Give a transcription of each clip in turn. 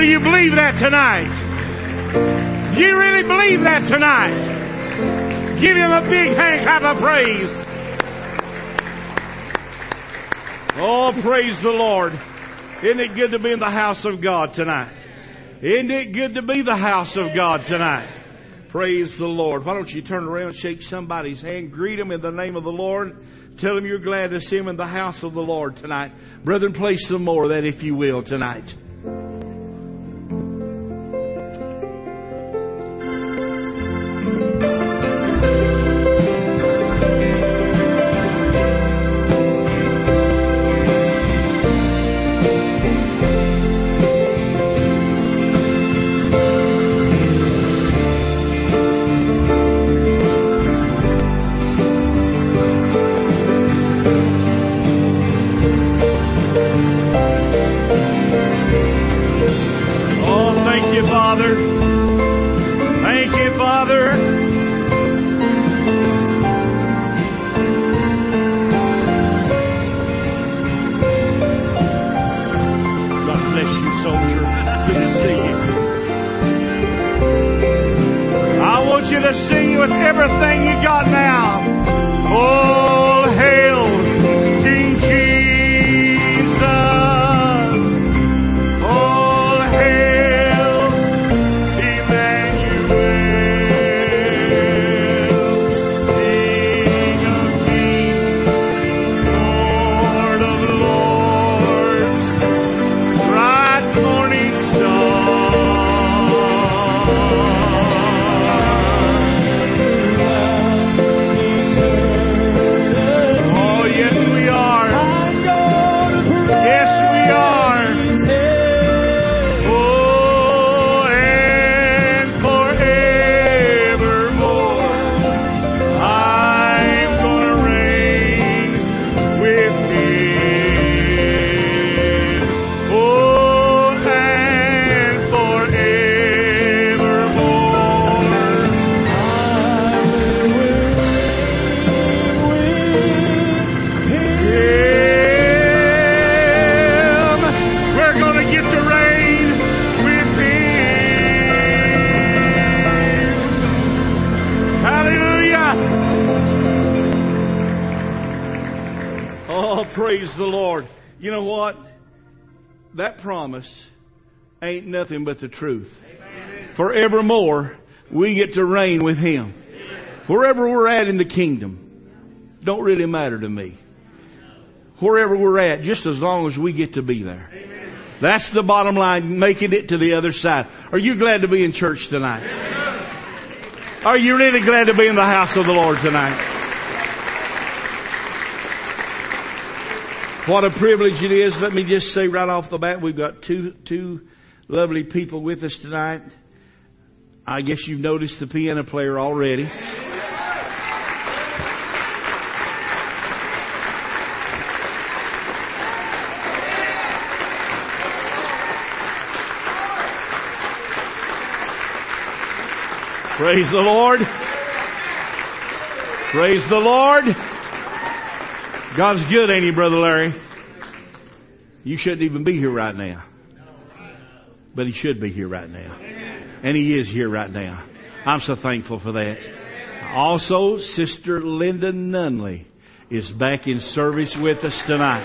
you believe that tonight? Do you really believe that tonight? Give Him a big hand clap of praise. Oh, praise the Lord. Isn't it good to be in the house of God tonight? Isn't it good to be the house of God tonight? Praise the Lord. Why don't you turn around and shake somebody's hand, greet them in the name of the Lord. Tell them you're glad to see them in the house of the Lord tonight. Brethren, play some more of that if you will tonight. Sing with everything you got now. All hail King Jesus. All hail Emmanuel. King of kings, Lord of lords, bright morning star. Praise the Lord. You know what? That promise ain't nothing but the truth. Amen. Forevermore, we get to reign with Him. Amen. Wherever we're at in the kingdom, don't really matter to me. Wherever we're at, just as long as we get to be there. Amen. That's the bottom line, making it to the other side. Are you glad to be in church tonight? Amen. Are you really glad to be in the house of the Lord tonight? What a privilege it is. Let me just say right off the bat, we've got two lovely people with us tonight. I guess you've noticed the piano player already. Praise the Lord. Praise the Lord. God's good, ain't He, Brother Larry? You shouldn't even be here right now. But He should be here right now. And He is here right now. I'm so thankful for that. Also, Sister Linda Nunley is back in service with us tonight.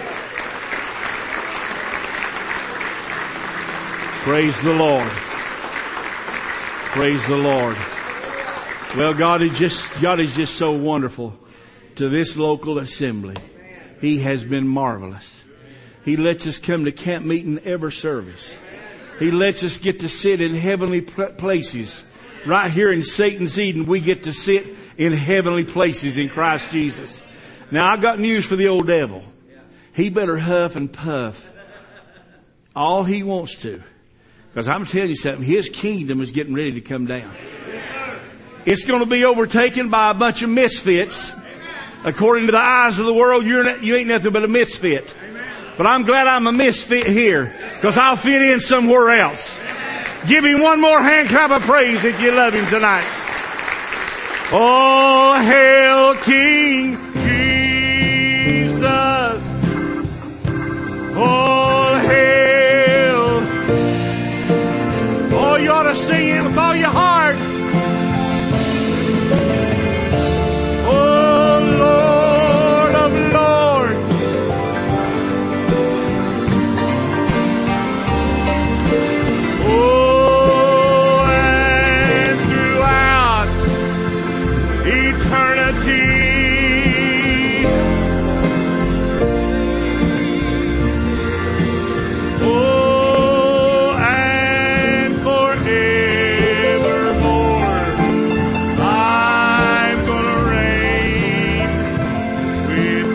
Praise the Lord. Praise the Lord. Well, God is just so wonderful to this local assembly. He has been marvelous. He lets us come to camp meeting every service. He lets us get to sit in heavenly places. Right here in Satan's Eden, we get to sit in heavenly places in Christ Jesus. Now, I got news for the old devil. He better huff and puff all he wants to. Because I'm telling you something, his kingdom is getting ready to come down. It's going to be overtaken by a bunch of misfits. According to the eyes of the world, you ain't nothing but a misfit. But I'm glad I'm a misfit here, because I'll fit in somewhere else. Give Him one more hand clap of praise if you love Him tonight. All hail King Jesus. All hail eternity. Oh, and forevermore, I'm gonna reign with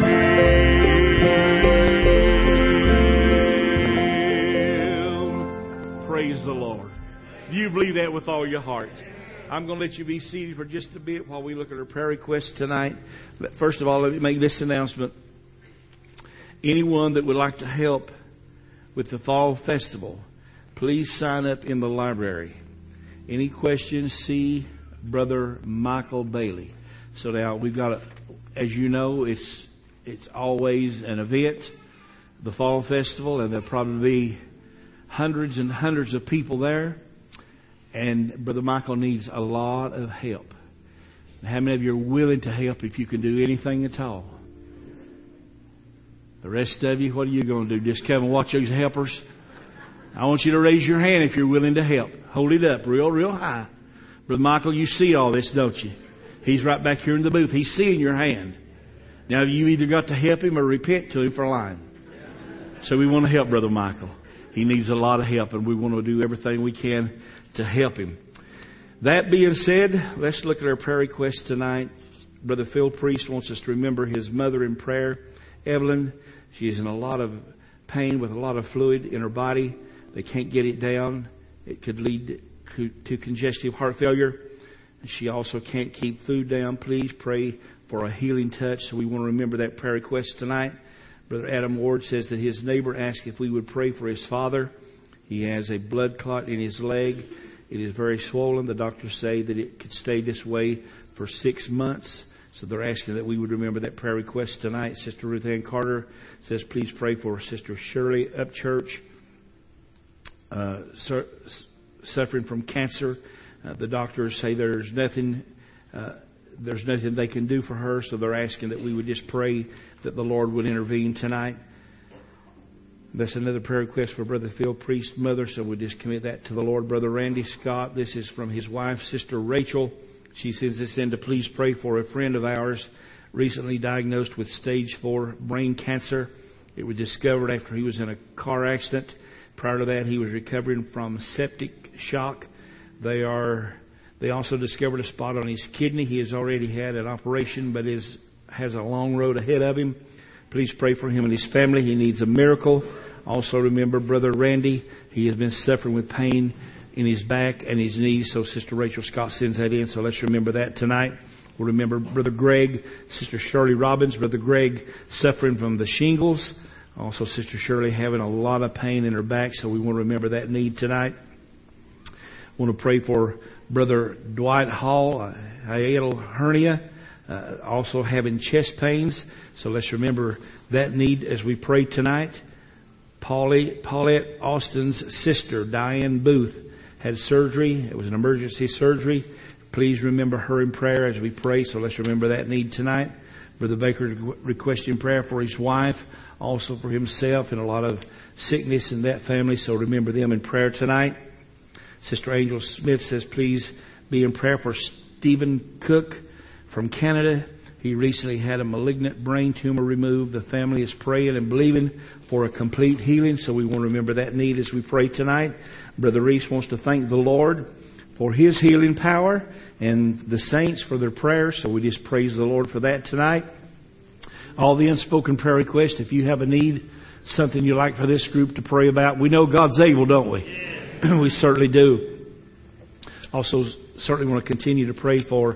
Him. Praise the Lord. Do you believe that with all your heart? I'm going to let you be seated for just a bit while we look at our prayer requests tonight. But first of all, let me make this announcement. Anyone that would like to help with the fall festival, please sign up in the library. Any questions, see Brother Michael Bailey. So now we've got, as you know, it's always an event, the fall festival, and there'll probably be hundreds and hundreds of people there. And Brother Michael needs a lot of help. How many of you are willing to help if you can do anything at all? The rest of you, what are you going to do? Just come and watch those helpers? I want you to raise your hand if you're willing to help. Hold it up real, real high. Brother Michael, you see all this, don't you? He's right back here in the booth. He's seeing your hand. Now you either got to help him or repent to him for lying. So we want to help Brother Michael. He needs a lot of help, and we want to do everything we can to help him. That being said, let's look at our prayer request tonight. Brother Phil Priest wants us to remember his mother in prayer, Evelyn. She is in a lot of pain with a lot of fluid in her body. They can't get it down. It could lead to congestive heart failure. She also can't keep food down. Please pray for a healing touch. So we want to remember that prayer request tonight. Brother Adam Ward says that his neighbor asked if we would pray for his father. He has a blood clot in his leg. It is very swollen. The doctors say that it could stay this way for 6 months. So they're asking that we would remember that prayer request tonight. Sister Ruth Ann Carter says, please pray for Sister Shirley Upchurch, suffering from cancer. The doctors say there's nothing they can do for her. So they're asking that we would just pray that the Lord would intervene tonight. That's another prayer request for Brother Phil Priest's mother, so we'll just commit that to the Lord. Brother Randy Scott, this is from his wife, Sister Rachel. She sends this in to please pray for a friend of ours recently diagnosed with stage 4 brain cancer. It was discovered after he was in a car accident. Prior to that, he was recovering from septic shock. They also discovered a spot on his kidney. He has already had an operation, but has a long road ahead of him. Please pray for him and his family. He needs a miracle. Also remember Brother Randy. He has been suffering with pain in his back and his knees. So Sister Rachel Scott sends that in. So let's remember that tonight. We'll remember Brother Greg, Sister Shirley Robbins. Brother Greg suffering from the shingles. Also Sister Shirley having a lot of pain in her back. So we want to remember that need tonight. We want to pray for Brother Dwight Hall, hiatal hernia. Also having chest pains. So let's remember that need as we pray tonight. Paulette Austin's sister, Diane Booth, had surgery. It was an emergency surgery. Please remember her in prayer as we pray. So let's remember that need tonight. Brother Baker requesting prayer for his wife, also for himself, and a lot of sickness in that family. So remember them in prayer tonight. Sister Angel Smith says, please be in prayer for Stephen Cook from Canada. He recently had a malignant brain tumor removed. The family is praying and believing for a complete healing. So we want to remember that need as we pray tonight. Brother Reese wants to thank the Lord for His healing power and the saints for their prayers. So we just praise the Lord for that tonight. All the unspoken prayer requests, if you have a need, something you'd like for this group to pray about, we know God's able, don't we? We certainly do. Also, certainly want to continue to pray for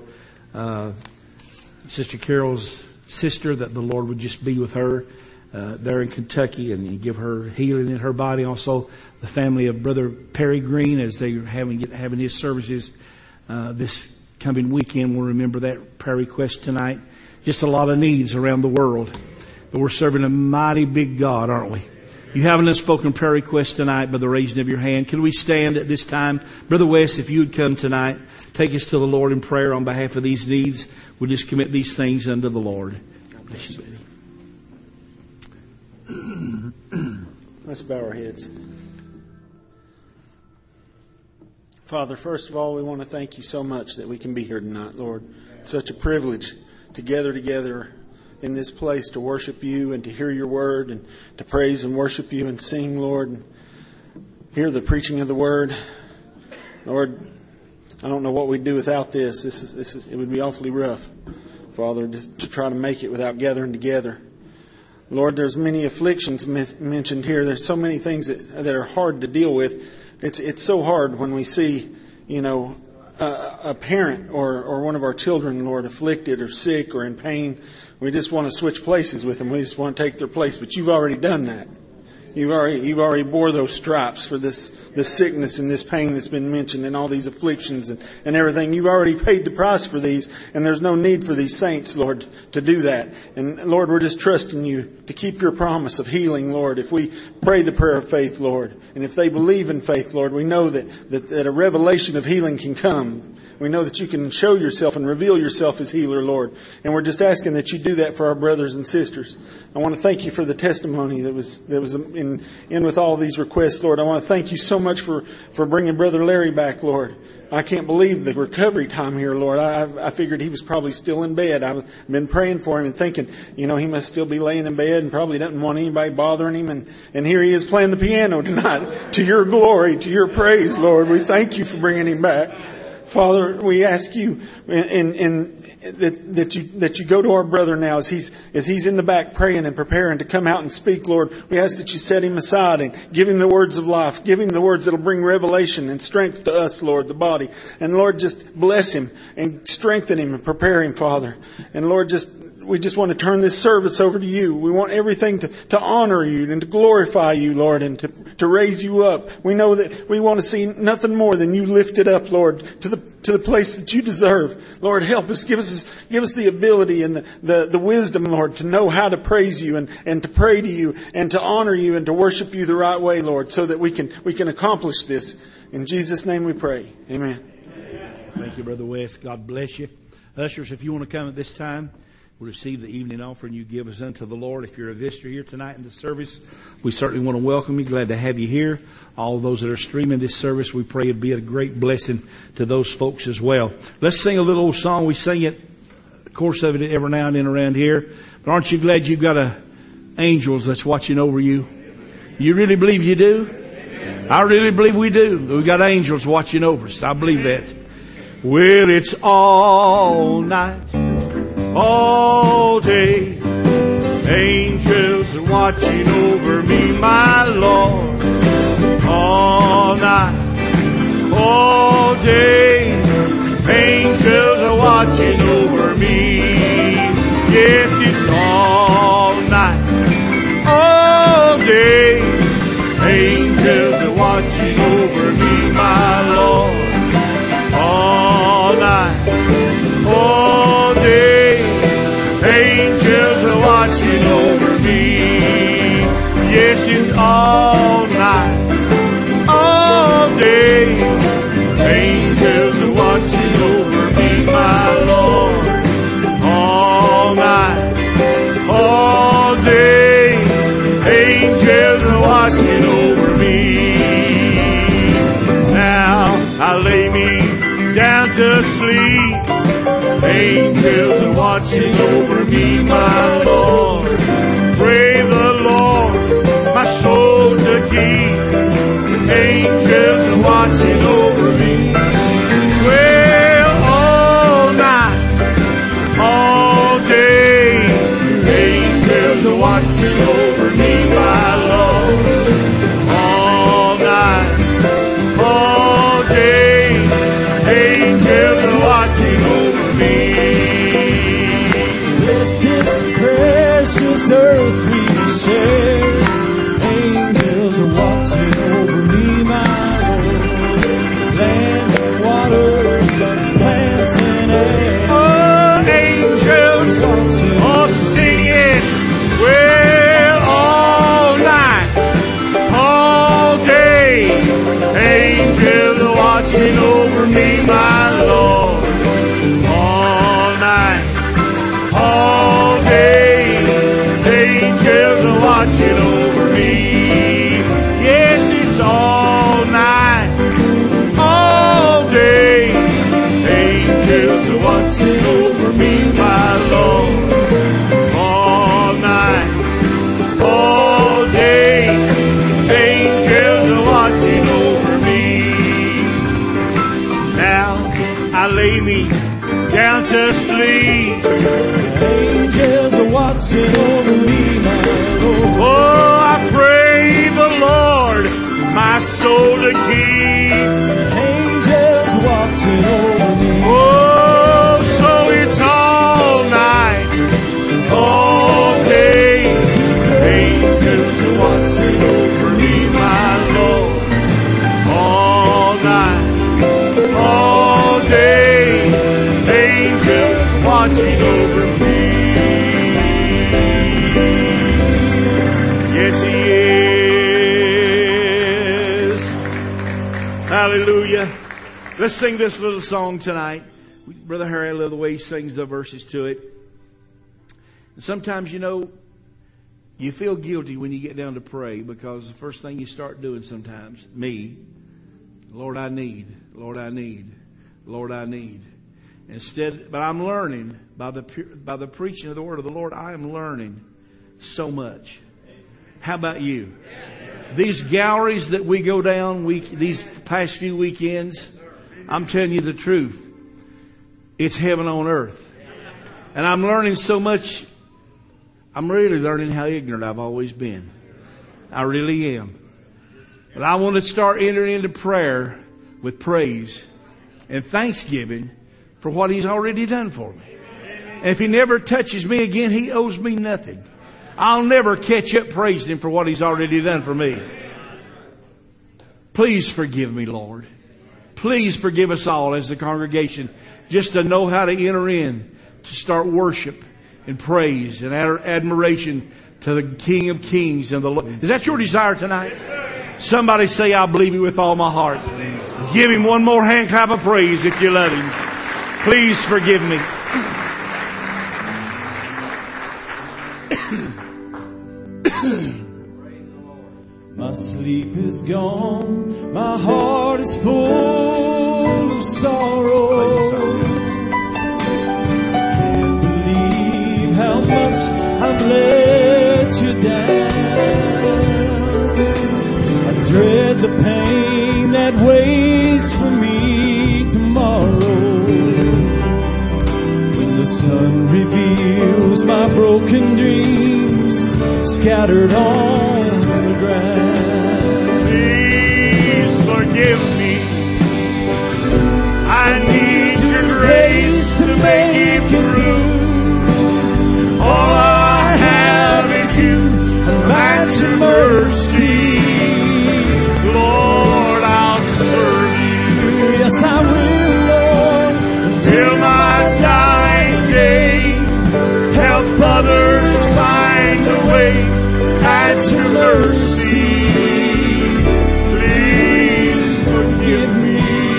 Sister Carol's sister, that the Lord would just be with her there in Kentucky and give her healing in her body. Also, the family of Brother Perry Green, as they are having his services this coming weekend. We'll remember that prayer request tonight. Just a lot of needs around the world. But we're serving a mighty big God, aren't we? You have an unspoken prayer request tonight by the raising of your hand. Can we stand at this time? Brother West, if you would come tonight, take us to the Lord in prayer on behalf of these needs. We'll just commit these things unto the Lord. God bless you, buddy. Let's bow our heads. Father, first of all, we want to thank you so much that we can be here tonight, Lord. such a privilege to gather together in this place to worship you and to hear your word and to praise and worship you and sing, Lord, and hear the preaching of the word. Lord, I don't know what we'd do without this. It would be awfully rough, Father, just to try to make it without gathering together. Lord, there's many afflictions mentioned here. There's so many things that are hard to deal with. It's so hard when we see, a parent or one of our children, Lord, afflicted or sick or in pain. We just want to switch places with them. We just want to take their place. But you've already done that. You've already bore those stripes for this sickness and this pain that's been mentioned and all these afflictions and everything. You've already paid the price for these, and there's no need for these saints, Lord, to do that. And Lord, we're just trusting you to keep your promise of healing, Lord. If we pray the prayer of faith, Lord, and if they believe in faith, Lord, we know that a revelation of healing can come. We know that you can show yourself and reveal yourself as healer, Lord. And we're just asking that you do that for our brothers and sisters. I want to thank you for the testimony that was in with all these requests, Lord. I want to thank you so much for bringing Brother Larry back, Lord. I can't believe the recovery time here, Lord. I figured he was probably still in bed. I've been praying for him and thinking, he must still be laying in bed and probably doesn't want anybody bothering him. And here he is playing the piano tonight. To your glory, to your praise, Lord. We thank you for bringing him back. Father, we ask you that you go to our brother now as he's in the back praying and preparing to come out and speak, Lord. We ask that you set him aside and give him the words of life. Give him the words that'll bring revelation and strength to us, Lord, the body. And Lord, just bless him and strengthen him and prepare him, Father. And Lord, we just want to turn this service over to you. We want everything to honor you and to glorify you, Lord, and to raise you up. We know that we want to see nothing more than you lifted up, Lord, to the place that you deserve. Lord, help us. Give us the ability and the wisdom, Lord, to know how to praise you and to pray to you and to honor you and to worship you the right way, Lord, so that we can accomplish this. In Jesus' name we pray. Amen. Thank you, Brother West. God bless you. Ushers, if you want to come at this time, we'll receive the evening offering you give us unto the Lord. If you're a visitor here tonight in the service, we certainly want to welcome you. Glad to have you here. All those that are streaming this service, we pray it'd be a great blessing to those folks as well. Let's sing a little old song. We sing it, of course, of it every now and then around here. But aren't you glad you've got angels that's watching over you? You really believe you do? I really believe we do. We've got angels watching over us. I believe that. Well, it's all night, all day, angels are watching over me, my Lord. All night, all day, angels are watching over me. Yes, it's all night, all day, angels are watching over me, my Lord. All night, all day, angels are watching over me. Yes, it's all night, all day, angels are watching over me, my Lord. All night, all day, angels are watching over me. Now I lay me down to sleep, angels are watching over me, my Lord. Pray the Lord my soul to keep, angels are watching over me. Well, all night, all day, angels are watching over me, my Lord. All night, all day, angels are watching over me. This precious earth we share, angels are watching over me, my Lord. Land and water, plants and air, oh, angels are singing. Well, sound asleep. Angels are watching over me, my Lord. Oh, I pray the Lord my soul to keep. Angels watching over me. Oh, so it's all night, all day. Angels are watching over me, my Lord. All night, all day. Angels watching over me. Yes, He is. Hallelujah. Let's sing this little song tonight. Brother Harry, I love the way he sings the verses to it. And sometimes, you know, you feel guilty when you get down to pray because the first thing you start doing sometimes, me, Lord, I need, Lord, I need, Lord, I need. Instead, but I'm learning by the preaching of the word of the Lord, I am learning so much. How about you? These galleries that we go down these past few weekends, I'm telling you the truth. It's heaven on earth. And I'm learning so much. I'm really learning how ignorant I've always been. I really am. But I want to start entering into prayer with praise and thanksgiving for what He's already done for me. And if He never touches me again, He owes me nothing. I'll never catch up praising Him for what He's already done for me. Please forgive me, Lord. Please forgive us all as the congregation, just to know how to enter in, to start worship and praise and admiration to the King of Kings and the Lord. Is that your desire tonight? Somebody say, I believe it with all my heart. Give Him one more hand clap of praise if you love Him. Please forgive me. My sleep is gone, my heart is full of sorrow. Can't believe how much I've let you down. I dread the pain that waits for me tomorrow, when the sun reveals my broken dreams scattered on the ground. Please forgive me. I need your grace to make it through. All I have is you and that's your mercy. Lord, I'll serve you. Yes, I will, Lord, Till my dying day. Help others find a way. That's your mercy. Please forgive me.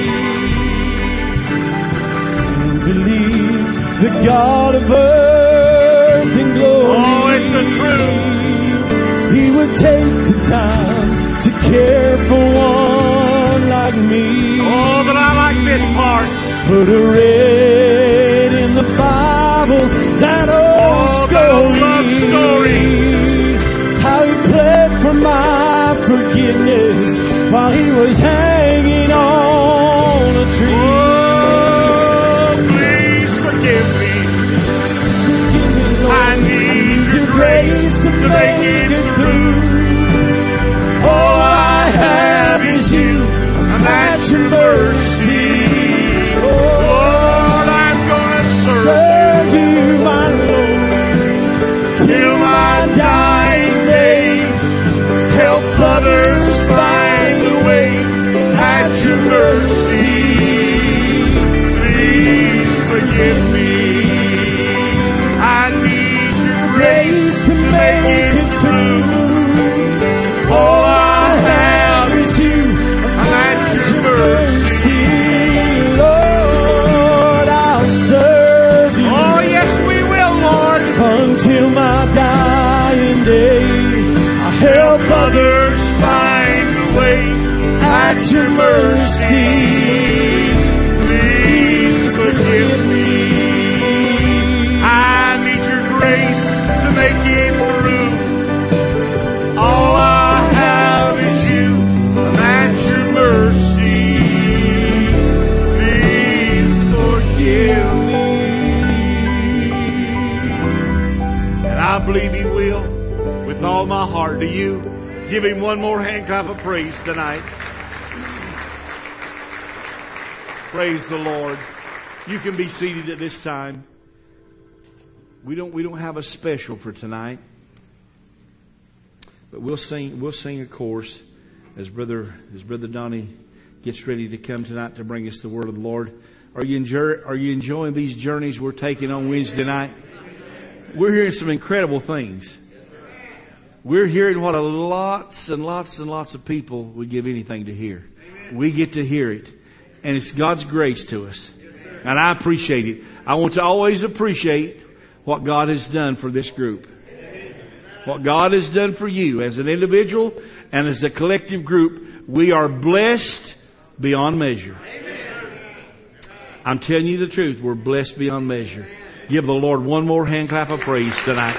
believe the God of earth and glory. Oh, it's the truth. He would take the time to care for one like me. Oh, but I like this part. Put a read in the Bible that old story. How He pled for my forgiveness while He was hanging on a tree. Oh, please forgive me. I need your grace to make it through. All I have is you, and that's your mercy. Lord, I'm gonna serve you, my Lord, till my dying days. Help others find a way. That's your mercy. Please forgive me. I need your grace to make it through. All I have is you, and that's your mercy. Lord, I'll serve you. Oh, yes, we will, Lord. Until my dying day, I help Others find a way. at your mercy. Please forgive me. I need your grace to make it through. All I have is you, and that's your mercy. Please forgive me. I believe He will with all my heart. Do you? Give Him one more hand clap of praise tonight. Praise the Lord. You can be seated at this time. We don't have a special for tonight, but we'll sing a chorus as Brother Donnie gets ready to come tonight to bring us the word of the Lord. Are you enjoying these journeys we're taking on Wednesday night? We're hearing some incredible things. We're hearing what lots and lots and lots of people would give anything to hear. We get to hear it, and it's God's grace to us, and I appreciate it. I want to always appreciate what God has done for this group. What God has done for you as an individual and as a collective group. We are blessed beyond measure. I'm telling you the truth. We're blessed beyond measure. Give the Lord one more hand clap of praise tonight.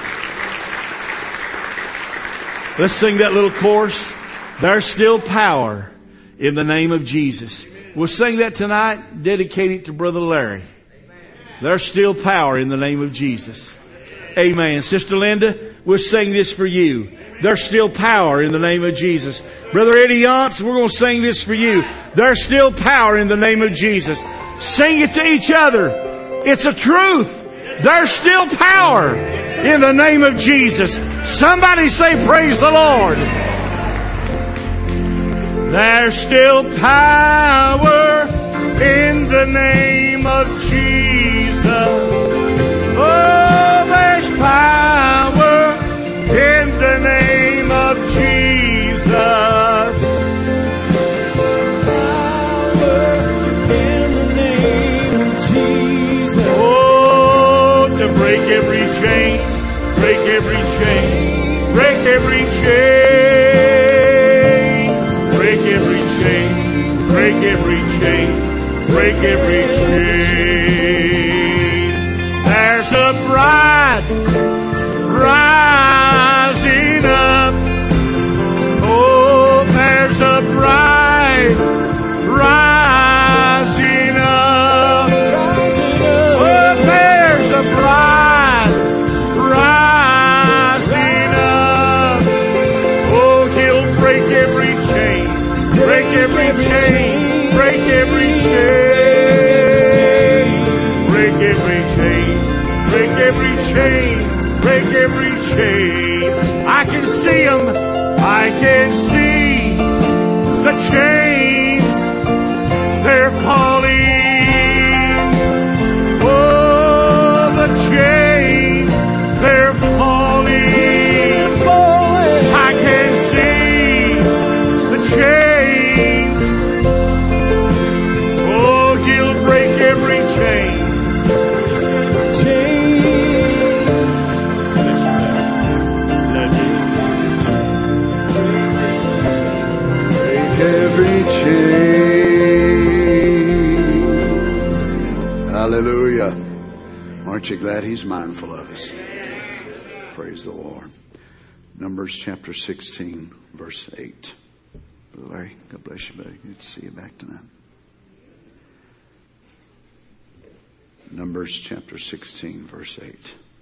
Let's sing that little chorus. There's still power in the name of Jesus. We'll sing that tonight. Dedicate it to Brother Larry. There's still power in the name of Jesus. Amen. Sister Linda, we'll sing this for you. There's still power in the name of Jesus. Brother Eddie Yance, we're going to sing this for you. There's still power in the name of Jesus. Sing it to each other. It's a truth. There's still power in the name of Jesus. Somebody say, praise the Lord. There's still power in the name of Jesus. Oh, there's power in the name of Jesus. Power in the name of Jesus. Oh, to break every chain, break every chain, break every chain, break every chain, break every chain. Break every chain. There's a bride rising up. Oh, there's a bride rising up. Oh, there's a bride rising up. Oh, He'll break every chain, break every chain. Break every chain, break every chain, break every chain, break every chain. I can see them, I can see the chains, they're falling. Oh, the chains, they're falling. I can see the chains. Every chain. Break every chain. Hallelujah. Aren't you glad He's mindful of us? Praise the Lord. Numbers chapter 16, verse 8. Brother Larry, God bless you, buddy. Good to see you back tonight. Numbers chapter 16, verse 8.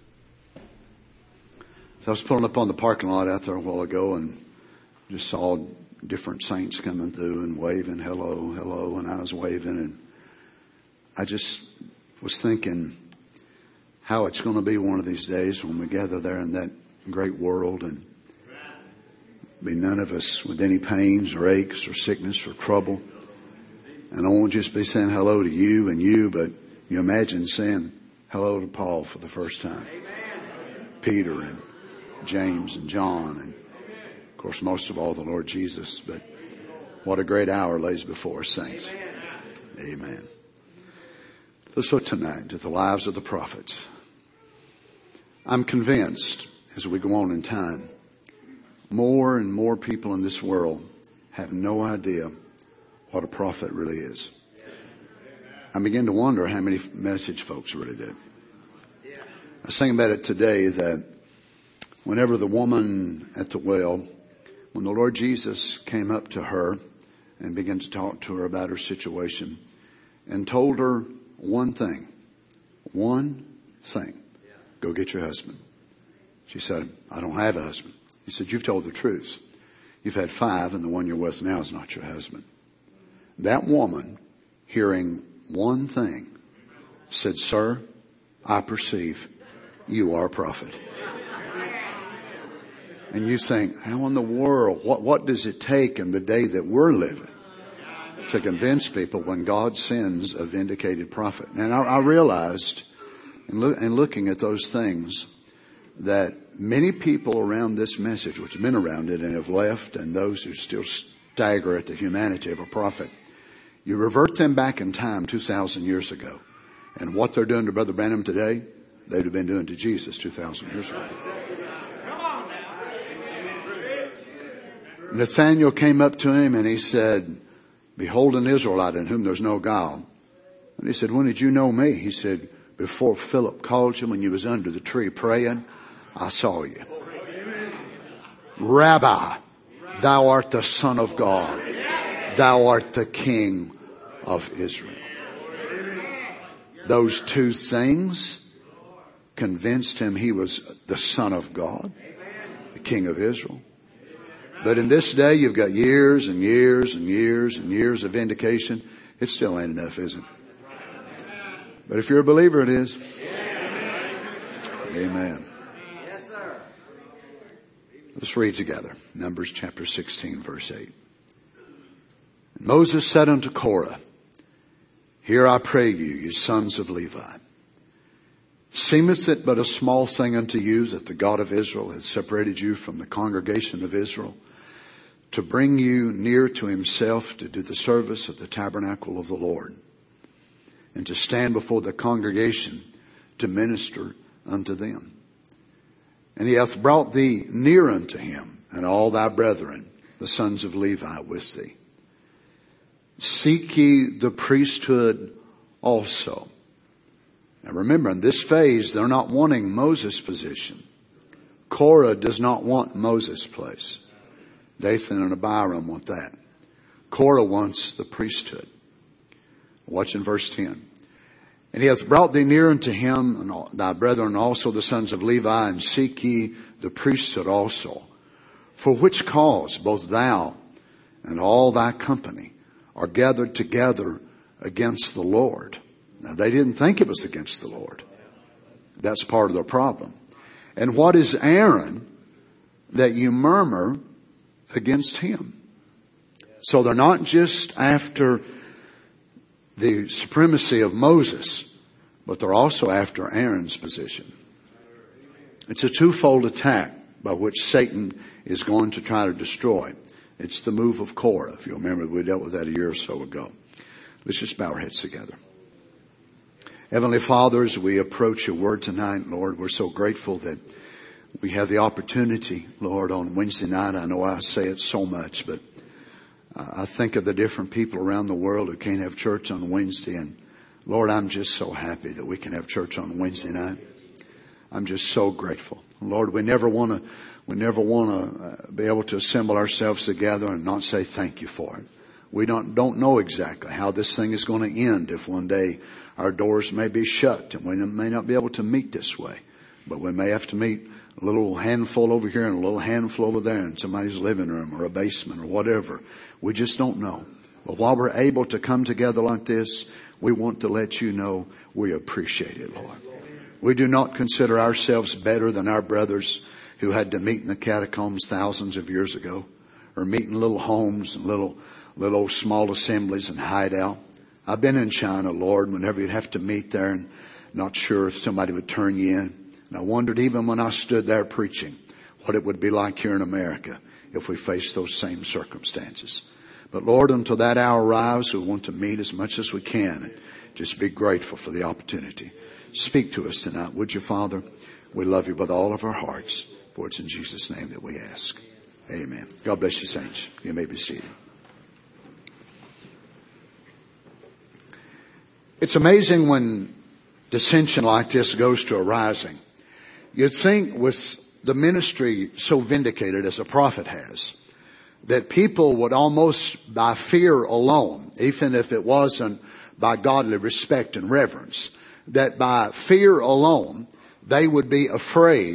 So I was pulling up on the parking lot out there a while ago and just saw different saints coming through and waving, hello, hello, and I was waving, and I just was thinking how it's going to be one of these days when we gather there in that great world and be none of us with any pains or aches or sickness or trouble. And I won't just be saying hello to you and you, but you imagine saying hello to Paul for the first time. Amen. Peter and James and John and, of course, most of all, the Lord Jesus. But what a great hour lays before us, saints. Amen. Let's look tonight at the lives of the prophets. I'm convinced, as we go on in time, more and more people in this world have no idea what a prophet really is. I begin to wonder how many message folks really do. I was thinking about it today that whenever the woman at the well, when the Lord Jesus came up to her and began to talk to her about her situation and told her one thing, go get your husband. She said, I don't have a husband. He said, you've told the truth. You've had 5 and the one you're with now is not your husband. That woman, hearing one thing, said, sir, I perceive you are a prophet. And you think, how in the world, what does it take in the day that we're living to convince people when God sends a vindicated prophet? And I realized in looking at those things that many people around this message, which have been around it and have left, and those who still stagger at the humanity of a prophet, you revert them back in time 2,000 years ago. And what they're doing to Brother Branham today, they'd have been doing to Jesus 2,000 years ago. Nathanael came up to him and he said, behold an Israelite in whom there's no guile. And he said, when did you know me? He said, before Philip called you when you was under the tree praying, I saw you. Rabbi, thou art the Son of God. Thou art the King of Israel. Those 2 things convinced him he was the Son of God, the King of Israel. But in this day, you've got years and years and years and years of vindication. It still ain't enough, is it? But if you're a believer, it is. Amen. Yes, sir. Let's read together. Numbers chapter 16, verse 8. And Moses said unto Korah, hear I pray you sons of Levi. Seemeth it but a small thing unto you that the God of Israel hath separated you from the congregation of Israel, to bring you near to himself to do the service of the tabernacle of the Lord, and to stand before the congregation to minister unto them. And he hath brought thee near unto him, and all thy brethren, the sons of Levi, with thee. Seek ye the priesthood also. Now remember, in this phase, they're not wanting Moses' position. Korah does not want Moses' place. Dathan and Abiram want that. Korah wants the priesthood. Watch in verse 10. And he hath brought thee near unto him, and thy brethren also the sons of Levi, and seek ye the priesthood also. For which cause both thou and all thy company are gathered together against the Lord. Now they didn't think it was against the Lord. That's part of their problem. And what is Aaron that you murmur against him? So they're not just after the supremacy of Moses, but they're also after Aaron's position. It's a twofold attack by which Satan is going to try to destroy. It's the move of Korah. If you remember, we dealt with that a year or so ago. Let's just bow our heads together. Heavenly Father, as we approach your word tonight, Lord, we're so grateful that we have the opportunity, Lord, on Wednesday night. I know I say it so much, but I think of the different people around the world who can't have church on Wednesday. And Lord, I'm just so happy that we can have church on Wednesday night. I'm just so grateful. Lord, we never want to be able to assemble ourselves together and not say thank you for it. We don't know exactly how this thing is going to end, if one day our doors may be shut and we may not be able to meet this way. But we may have to meet a little handful over here and a little handful over there in somebody's living room or a basement or whatever. We just don't know. But while we're able to come together like this, we want to let you know we appreciate it, Lord. We do not consider ourselves better than our brothers who had to meet in the catacombs thousands of years ago, or meet in little homes and little small assemblies and hide out. I've been in China, Lord, whenever you'd have to meet there and not sure if somebody would turn you in. And I wondered, even when I stood there preaching, what it would be like here in America if we faced those same circumstances. But Lord, until that hour arrives, we want to meet as much as we can and just be grateful for the opportunity. Speak to us tonight, would you, Father? We love you with all of our hearts. For it's in Jesus' name that we ask. Amen. God bless you, saints. You may be seated. It's amazing when dissension like this goes to arising. You'd think with the ministry so vindicated as a prophet has, that people would almost by fear alone, even if it wasn't by godly respect and reverence, that by fear alone, they would be afraid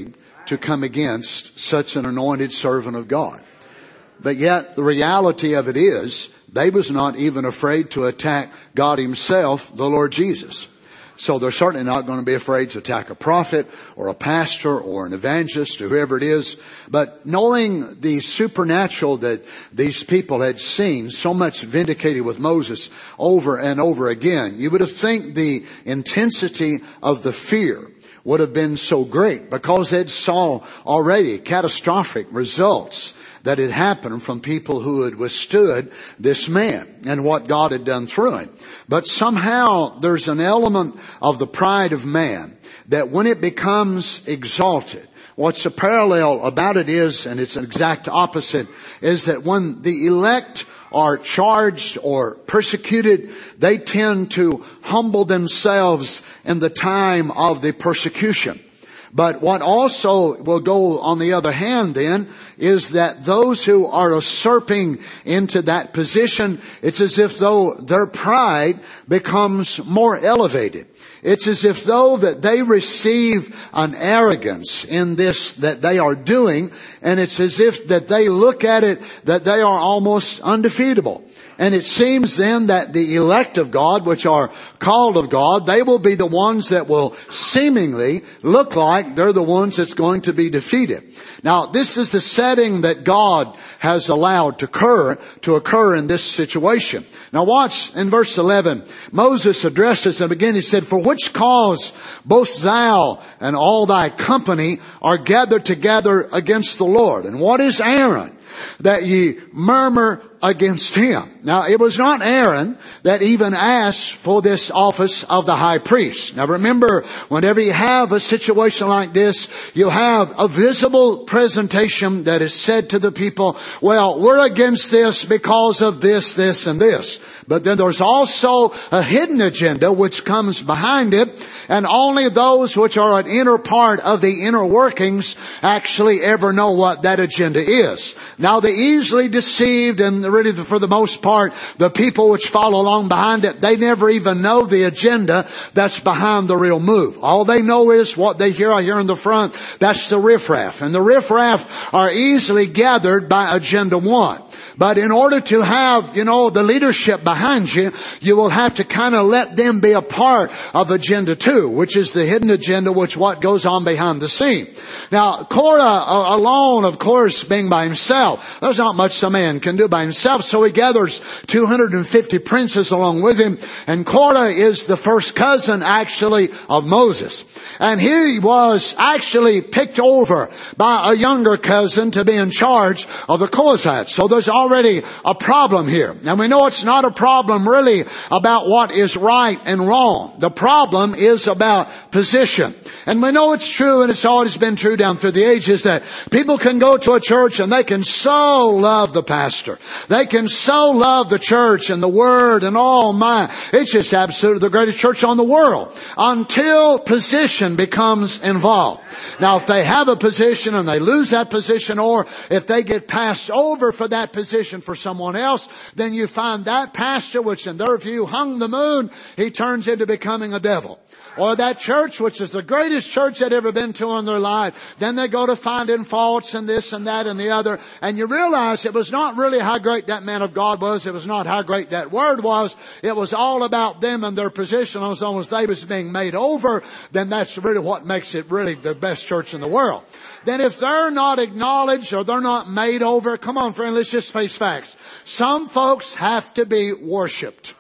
to come against such an anointed servant of God. But yet the reality of it is they was not even afraid to attack God himself, the Lord Jesus. So they're certainly not going to be afraid to attack a prophet or a pastor or an evangelist or whoever it is. But knowing the supernatural that these people had seen, so much vindicated with Moses over and over again, you would have think the intensity of the fear would have been so great because they'd saw already catastrophic results that had happened from people who had withstood this man and what God had done through him. But somehow there's an element of the pride of man that when it becomes exalted, what's a parallel about it is, and it's an exact opposite, is that when the elect are charged or persecuted, they tend to humble themselves in the time of the persecution. But what also will go on the other hand then is that those who are usurping into that position, it's as if though their pride becomes more elevated. It's as if though that they receive an arrogance in this that they are doing, and it's as if that they look at it that they are almost undefeatable. And it seems then that the elect of God, which are called of God, they will be the ones that will seemingly look like they're the ones that's going to be defeated. Now, this is the setting that God has allowed to occur in this situation. Now watch in verse 11. Moses addresses them again. He said, "For which cause both thou and all thy company are gathered together against the Lord? And what is Aaron, that ye murmur against him?" Now, it was not Aaron that even asked for this office of the high priest. Now remember, whenever you have a situation like this, you have a visible presentation that is said to the people, well, we're against this because of this, this, and this. But then there's also a hidden agenda which comes behind it, and only those which are an inner part of the inner workings actually ever know what that agenda is. Now, the easily deceived and really for the most part, the people which follow along behind it, they never even know the agenda that's behind the real move. All they know is what they hear out here in the front. That's the riffraff. And the riffraff are easily gathered by agenda one. But in order to have, the leadership behind you, you will have to kind of let them be a part of agenda two, which is the hidden agenda, which what goes on behind the scene. Now, Korah alone, of course, being by himself, there's not much a man can do by himself, so he gathers 250 princes along with him, and Korah is the first cousin, actually, of Moses. And he was actually picked over by a younger cousin to be in charge of the Kohathites. So there's already a problem here. And we know it's not a problem really about what is right and wrong. The problem is about position. And we know it's true, and it's always been true down through the ages, that people can go to a church and they can so love the pastor. They can so love the church and the word and it's just absolutely the greatest church on the world until position becomes involved. Now, if they have a position and they lose that position, or if they get passed over for that position for someone else, then you find that pastor, which in their view hung the moon, he turns into becoming a devil. Or that church, which is the greatest church they'd ever been to in their life, then they go to finding faults and this and that and the other. And you realize it was not really how great that man of God was. It was not how great that word was. It was all about them and their position. As long as they was being made over, then that's really what makes it really the best church in the world. Then if they're not acknowledged or they're not made over, come on friend, let's just face facts. Some folks have to be worshipped.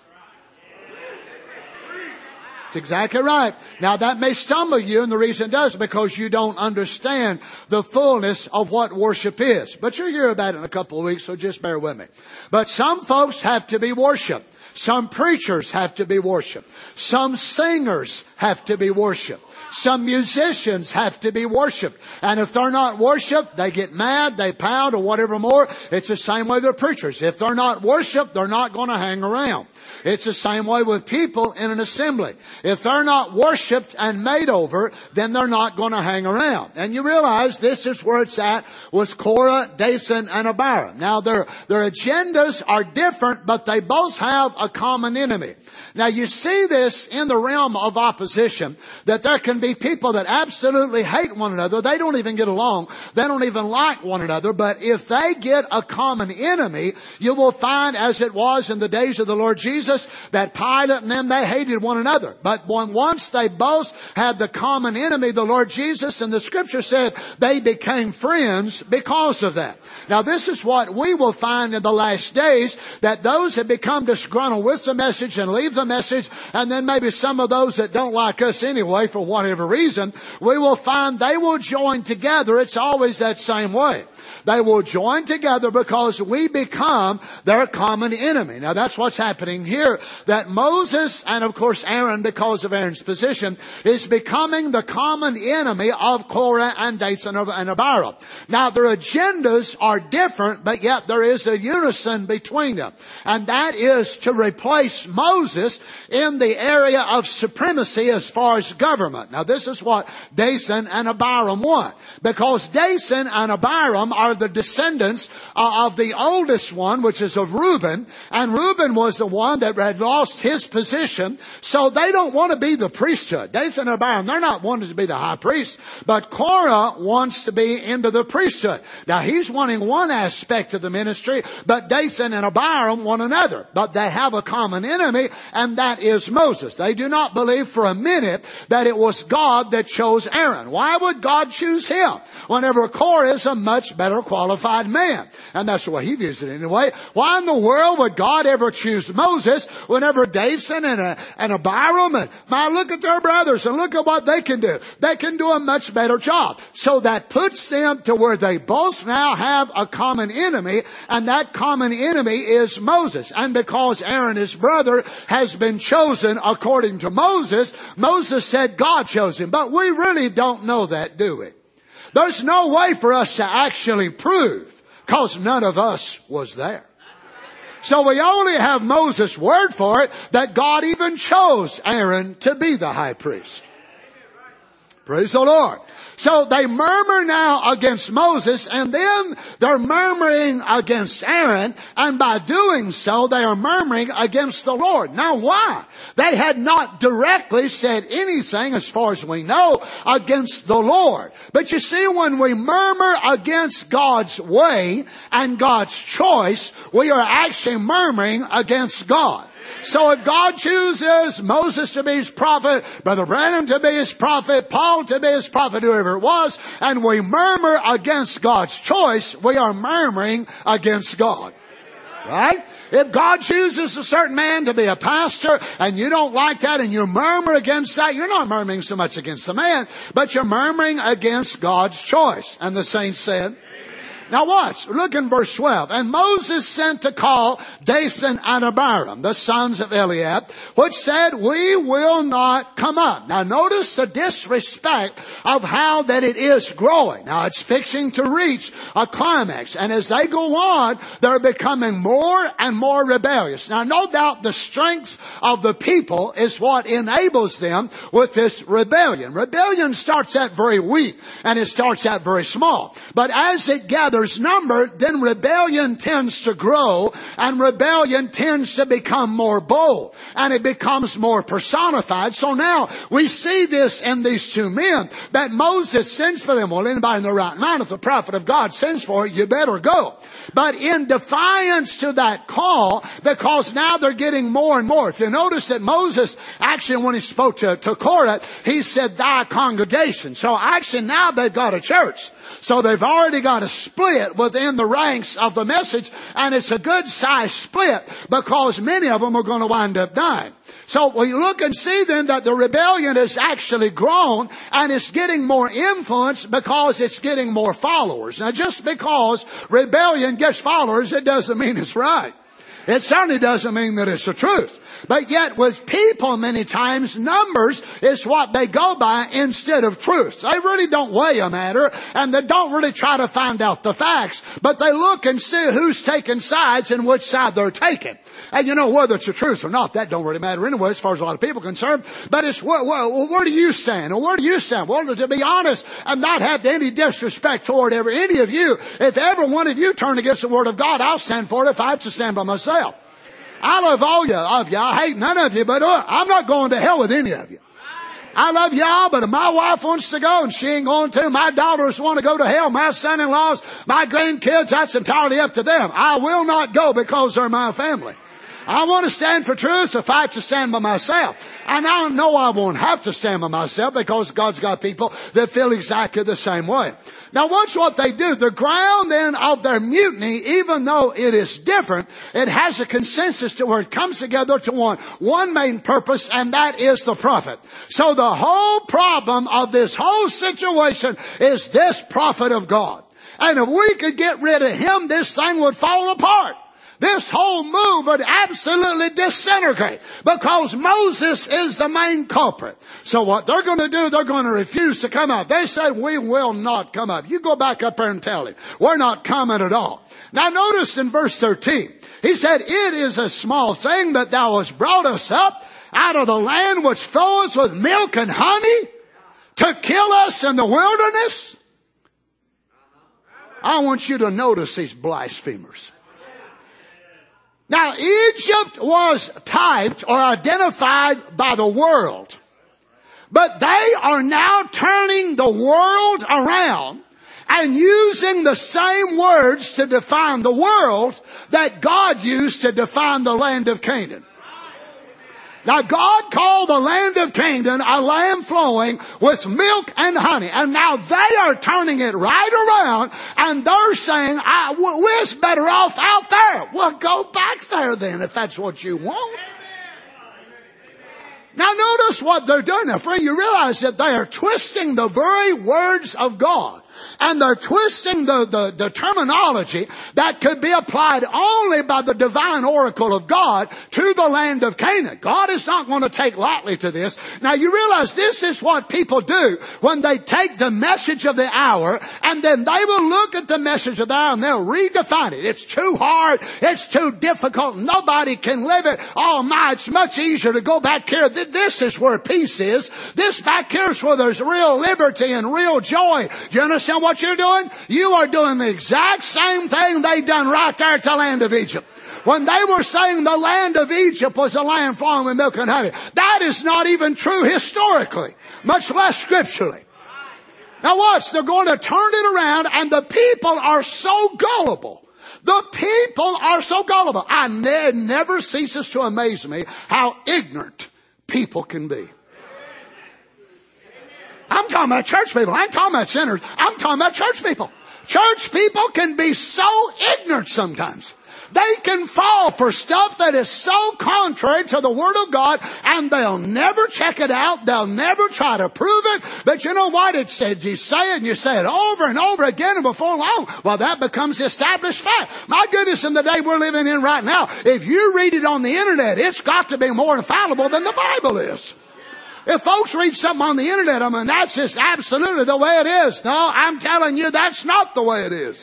That's exactly right. Now that may stumble you, and the reason it does because you don't understand the fullness of what worship is. But you'll hear about it in a couple of weeks, so just bear with me. But some folks have to be worshiped. Some preachers have to be worshiped. Some singers have to be worshiped. Some musicians have to be worshiped. And if they're not worshiped, they get mad, they pound, or whatever more. It's the same way with preachers. If they're not worshiped, they're not going to hang around. It's the same way with people in an assembly. If they're not worshipped and made over, then they're not going to hang around. And you realize this is where it's at with Korah, Dathan, and Abiram. Now their agendas are different, but they both have a common enemy. Now you see this in the realm of opposition, that there can can be people that absolutely hate one another. They don't even get along. They don't even like one another. But if they get a common enemy, you will find, as it was in the days of the Lord Jesus, that Pilate and them, they hated one another. But once they both had the common enemy, the Lord Jesus, and the scripture said they became friends because of that. Now this is what we will find in the last days, that those that become disgruntled with the message and leave the message, and then maybe some of those that don't like us anyway for whatever reason, we will find they will join together. It's always that same way. They will join together because we become their common enemy. Now that's what's happening here, that Moses and of course Aaron, because of Aaron's position, is becoming the common enemy of Korah and Dathan and Abiram. Now their agendas are different, but yet there is a unison between them. And that is to replace Moses in the area of supremacy as far as government. Now this is what Dathan and Abiram want. Because Dathan and Abiram are the descendants of the oldest one, which is of Reuben. And Reuben was the one that had lost his position. So they don't want to be the priesthood. Dathan and Abiram, they're not wanting to be the high priest. But Korah wants to be into the priesthood. Now he's wanting one aspect of the ministry, but Dathan and Abiram want another. But they have a common enemy, and that is Moses. They do not believe for a minute that it was God that chose Aaron. Why would God choose him whenever Korah is a much better qualified man? And that's the way he views it anyway. Why in the world would God ever choose Moses whenever Dathan and Abiram and look at their brothers and look at what they can do. They can do a much better job. So that puts them to where they both now have a common enemy, and that common enemy is Moses. And because Aaron, his brother, has been chosen according to Moses, Moses said God chose him. But we really don't know that, do we? There's no way for us to actually prove, because none of us was there. So we only have Moses' word for it, that God even chose Aaron to be the high priest. Praise the Lord. So they murmur now against Moses, and then they're murmuring against Aaron, and by doing so they are murmuring against the Lord. Now why? They had not directly said anything, as far as we know, against the Lord. But you see, when we murmur against God's way and God's choice, we are actually murmuring against God. So if God chooses Moses to be his prophet, Brother Branham to be his prophet, Paul to be his prophet, whoever it was, and we murmur against God's choice, we are murmuring against God. Right? If God chooses a certain man to be a pastor and you don't like that and you murmur against that, you're not murmuring so much against the man, but you're murmuring against God's choice. And the saints said, now watch, look in verse 12. And Moses sent to call Dathan and Abiram, the sons of Eliab, which said, we will not come up. Now notice the disrespect of how that it is growing. Now it's fixing to reach a climax. And as they go on, they're becoming more and more rebellious. Now no doubt the strength of the people is what enables them with this rebellion. Rebellion starts out very weak and it starts out very small. But as it gathers number, then rebellion tends to grow, and rebellion tends to become more bold, and it becomes more personified. So now we see this in these two men, that Moses sends for them. Well, anybody in the right mind, if the prophet of God sends for it, you better go. But in defiance to that call, because now they're getting more and more. If you notice that Moses, actually when he spoke to Korah, he said, thy congregation. So actually now they've got a church. So they've already got a split within the ranks of the message, and it's a good size split because many of them are going to wind up dying. So we look and see then that the rebellion has actually grown, and it's getting more influence because it's getting more followers. Now just because rebellion gets followers, it doesn't mean it's right. It certainly doesn't mean that it's the truth. But yet with people many times, numbers is what they go by instead of truth. They really don't weigh a matter, and they don't really try to find out the facts, but they look and see who's taking sides and which side they're taking. And you know, whether it's the truth or not, that don't really matter anyway as far as a lot of people are concerned. But it's where do you stand? Or where do you stand? Well, to be honest and not have any disrespect toward any of you, if ever one of you turn against the Word of God, I'll stand for it if I have to stand by myself. I love all of you. I hate none of you, but I'm not going to hell with any of you. I love y'all, but if my wife wants to go and she ain't going to, my daughters want to go to hell, my son-in-laws, my grandkids, that's entirely up to them. I will not go because they're my family. I want to stand for truth if I have to stand by myself. And I know I won't have to stand by myself because God's got people that feel exactly the same way. Now watch what they do. The ground then of their mutiny, even though it is different, it has a consensus to where it comes together to one main purpose, and that is the prophet. So the whole problem of this whole situation is this prophet of God. And if we could get rid of him, this thing would fall apart. This whole move would absolutely disintegrate because Moses is the main culprit. So what they're going to do, they're going to refuse to come up. They said, we will not come up. You go back up there and tell him, we're not coming at all. Now notice in verse 13, he said, it is a small thing that thou hast brought us up out of the land which floweth with milk and honey to kill us in the wilderness. I want you to notice these blasphemers. Now, Egypt was typed or identified by the world. But they are now turning the world around and using the same words to define the world that God used to define the land of Canaan. Now God called the land of Canaan a land flowing with milk and honey. And now they are turning it right around and they're saying, we're better off out there. Well, go back there then if that's what you want. Now notice what they're doing. Now friend, you realize that they are twisting the very words of God. And they're twisting the terminology that could be applied only by the divine oracle of God to the land of Canaan. God is not going to take lightly to this. Now you realize this is what people do when they take the message of the hour and then they will look at the message of the hour and they'll redefine it. It's too hard. It's too difficult. Nobody can live it. Oh my, it's much easier to go back here. This is where peace is. This back here is where there's real liberty and real joy. Do you understand what you're doing? You are doing the exact same thing they done right there at the land of Egypt. When they were saying the land of Egypt was a land flowing with milk and honey. That is not even true historically, much less scripturally. Now watch, they're going to turn it around and the people are so gullible. The people are so gullible. It never ceases to amaze me how ignorant people can be. I'm talking about church people. I'm talking about sinners. I'm talking about church people. Church people can be so ignorant sometimes. They can fall for stuff that is so contrary to the Word of God and they'll never check it out. They'll never try to prove it. But you know what? It said, you say it and you say it over and over again and before long, well, that becomes established fact. My goodness, in the day we're living in right now, if you read it on the internet, it's got to be more infallible than the Bible is. If folks read something on the internet, I mean, that's just absolutely the way it is. No, I'm telling you, that's not the way it is.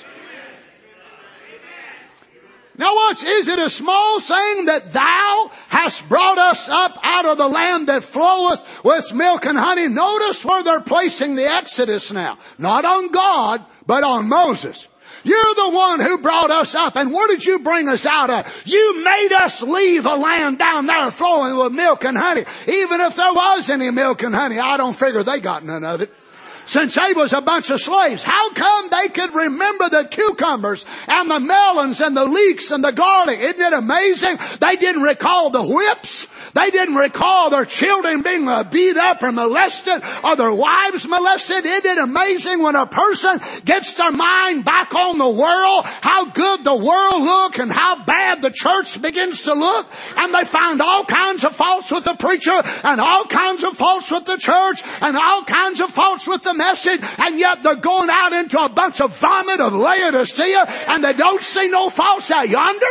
Now watch, is it a small thing that thou hast brought us up out of the land that floweth with milk and honey? Notice where they're placing the Exodus now. Not on God, but on Moses. You're the one who brought us up. And where did you bring us out of? You made us leave a land down there flowing with milk and honey. Even if there was any milk and honey, I don't figure they got none of it. Since they was a bunch of slaves, how come they could remember the cucumbers and the melons and the leeks and the garlic? Isn't it amazing? They didn't recall the whips. They didn't recall their children being beat up or molested or their wives molested. Isn't it amazing when a person gets their mind back on the world, how good the world look and how bad the church begins to look? And they find all kinds of faults with the preacher and all kinds of faults with the church and all kinds of faults with the message, and yet they're going out into a bunch of vomit of Laodicea and they don't see no faults out yonder.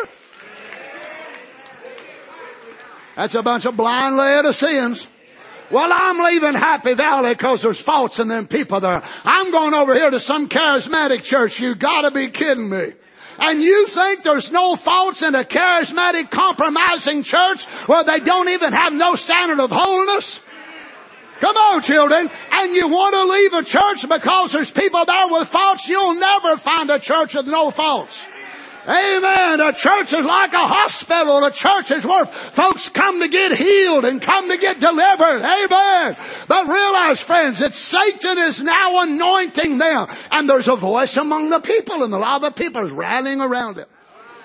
That's a bunch of blind Laodiceans. Well, I'm leaving Happy Valley because there's faults in them people there. I'm going over here to some charismatic church. You gotta be kidding me. And you think there's no faults in a charismatic compromising church where they don't even have no standard of holiness? Come on, children. And you want to leave a church because there's people there with faults? You'll never find a church with no faults. Amen. A church is like a hospital. A church is where folks come to get healed and come to get delivered. Amen. But realize, friends, that Satan is now anointing them. And there's a voice among the people, and a lot of the people is rallying around it.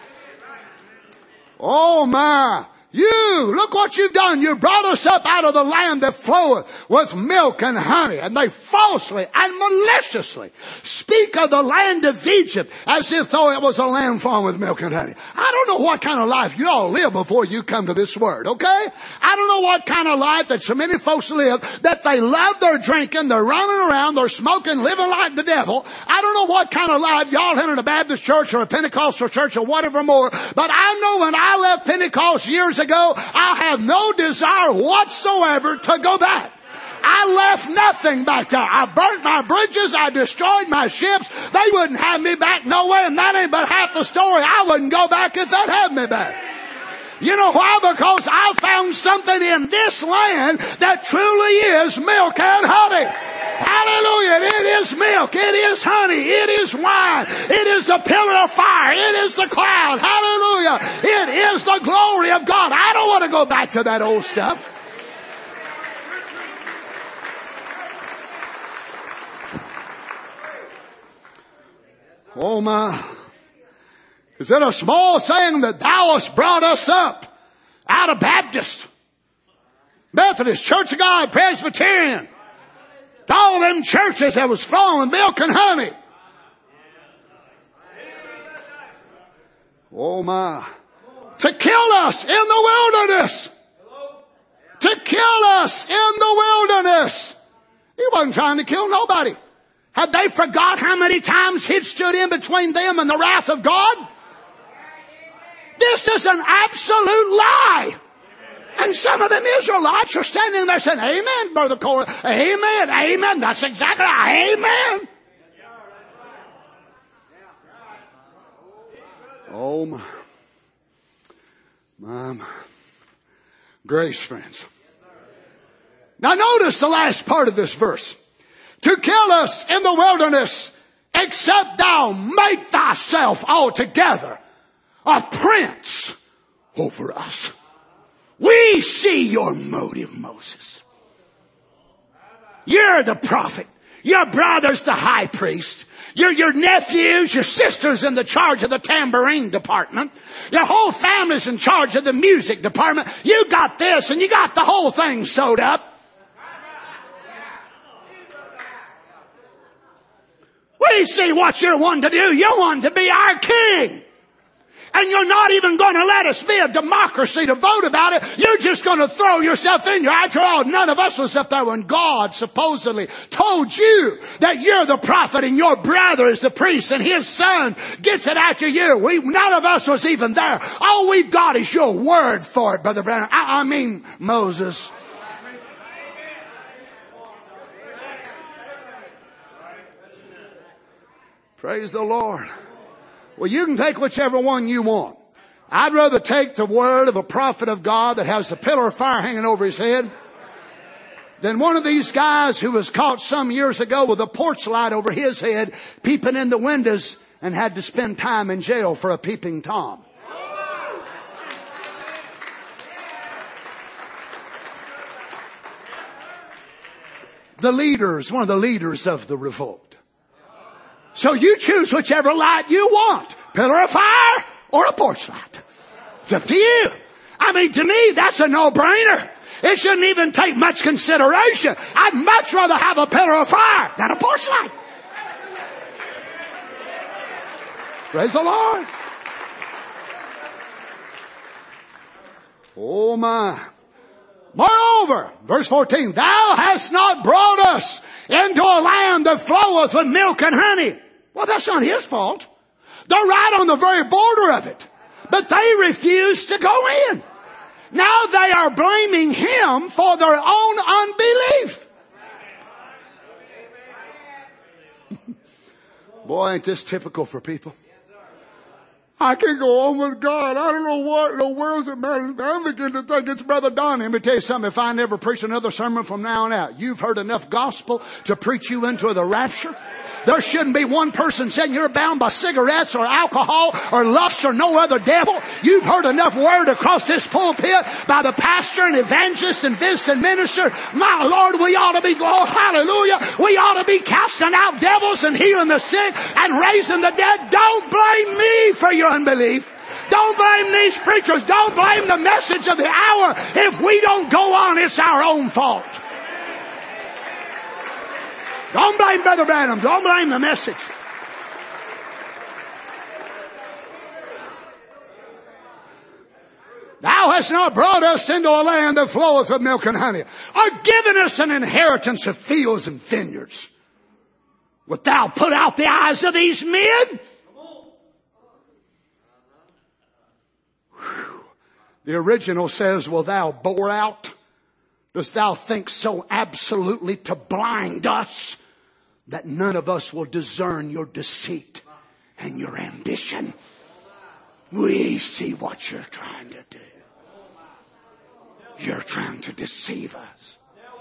Oh my. You, look what you've done. You brought us up out of the land that floweth with milk and honey. And they falsely and maliciously speak of the land of Egypt as if though it was a land flowing with milk and honey. I don't know what kind of life you all live before you come to this word, okay? I don't know what kind of life that so many folks live, that they love their drinking, they're running around, they're smoking, living like the devil. I don't know what kind of life y'all had in a Baptist church or a Pentecostal church or whatever more. But I know when I left Pentecost years ago, I have no desire whatsoever to go back. I left nothing back there. I burnt my bridges. I destroyed my ships. They wouldn't have me back no way, and that ain't but half the story. I wouldn't go back if they'd have me back. You know why? Because I found something in this land that truly is milk and honey. Hallelujah. It is milk. It is honey. It is wine. It is the pillar of fire. It is the cloud. Hallelujah. It is the glory of God. I don't want to go back to that old stuff. Oh my. Is it a small thing that thou hast brought us up out of Baptist, Methodist, Church of God, Presbyterian, all them churches that was flowing milk and honey? Oh my. To kill us in the wilderness. To kill us in the wilderness. He wasn't trying to kill nobody. Had they forgot how many times he'd stood in between them and the wrath of God? This is an absolute lie. And some of them Israelites are standing there saying, amen, Brother Corey. Amen, amen. That's exactly right. Amen. Oh my. My. Grace, friends. Now notice the last part of this verse. To kill us in the wilderness, except thou make thyself altogether a prince over us. We see your motive, Moses. You're the prophet. Your brother's the high priest. Your nephews, your sisters in the charge of the tambourine department. Your whole family's in charge of the music department. You got this and you got the whole thing sewed up. We see what you're wanting to do. You're wanting to be our king. And you're not even going to let us be a democracy to vote about it. You're just going to throw yourself in here. After all, none of us was up there when God supposedly told you that you're the prophet and your brother is the priest and his son gets it after you. None of us was even there. All we've got is your word for it, Brother Branham. I mean, Moses. Praise the Lord. Well, you can take whichever one you want. I'd rather take the word of a prophet of God that has a pillar of fire hanging over his head than one of these guys who was caught some years ago with a porch light over his head, peeping in the windows and had to spend time in jail for a peeping Tom. One of the leaders of the revolt. So you choose whichever light you want. Pillar of fire or a porch light. It's up to you. I mean, to me, that's a no-brainer. It shouldn't even take much consideration. I'd much rather have a pillar of fire than a porch light. Praise the Lord. Oh my. Moreover, verse 14, thou hast not brought us into a land that floweth with milk and honey. Well, that's not his fault. They're right on the very border of it. But they refuse to go in. Now they are blaming him for their own unbelief. Boy, ain't this typical for people. I can go on with God. I don't know what in the world's it matters. I'm beginning to think it's Brother Don. Let me tell you something. If I never preach another sermon from now on out, you've heard enough gospel to preach you into the rapture. There shouldn't be one person saying you're bound by cigarettes or alcohol or lust or no other devil. You've heard enough word across this pulpit by the pastor and evangelist and this and minister. My Lord, we ought to be, oh hallelujah, we ought to be casting out devils and healing the sick and raising the dead. Don't blame me for your unbelief. Don't blame these preachers. Don't blame the message of the hour. If we don't go on, it's our own fault. Don't blame Brother Branham. Don't blame the message. Thou hast not brought us into a land that floweth with milk and honey, or given us an inheritance of fields and vineyards. Wilt thou put out the eyes of these men? Whew. The original says, will thou bore out? Dost thou think so absolutely to blind us that none of us will discern your deceit and your ambition? We see what you're trying to do. You're trying to deceive us.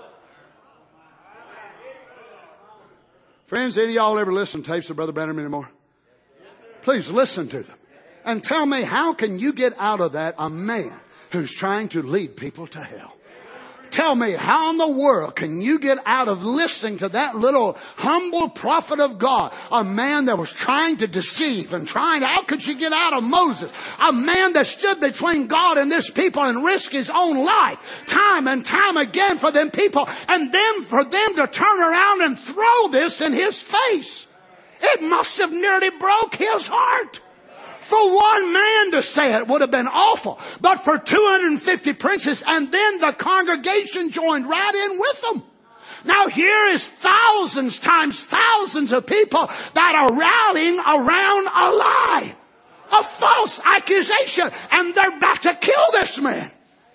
Friends, any of y'all ever listen to tapes of Brother Branham anymore? Please listen to them. And tell me, how can you get out of that a man who's trying to lead people to hell? Tell me, how in the world can you get out of listening to that little humble prophet of God? A man that was trying to deceive and how could you get out of Moses? A man that stood between God and this people and risked his own life time and time again for them people, and then for them to turn around and throw this in his face. It must have nearly broke his heart. For one man to say it would have been awful. But for 250 princes, and then the congregation joined right in with them. Now here is thousands times thousands of people that are rallying around a lie. A false accusation. And they're about to kill this man.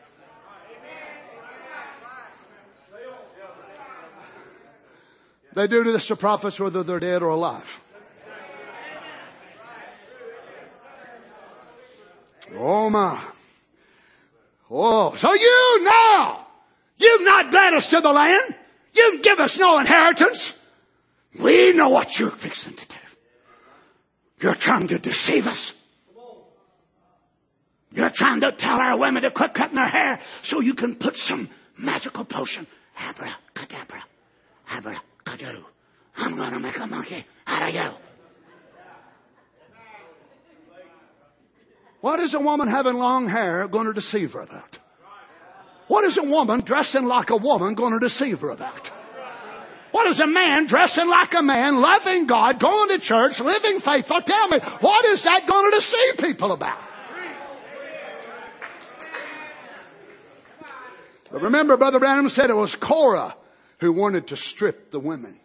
They do this to prophets whether they're dead or alive. Oh my. Oh, so you've not led us to the land. You've given us no inheritance. We know what you're fixing to do. You're trying to deceive us. You're trying to tell our women to quit cutting their hair so you can put some magical potion. Abracadabra, abracadoo. I'm going to make a monkey out of you. What is a woman having long hair going to deceive her about? What is a woman dressing like a woman going to deceive her about? What is a man dressing like a man, loving God, going to church, living faithful? Tell me, what is that going to deceive people about? But remember, Brother Branham said it was Korah who wanted to strip the women.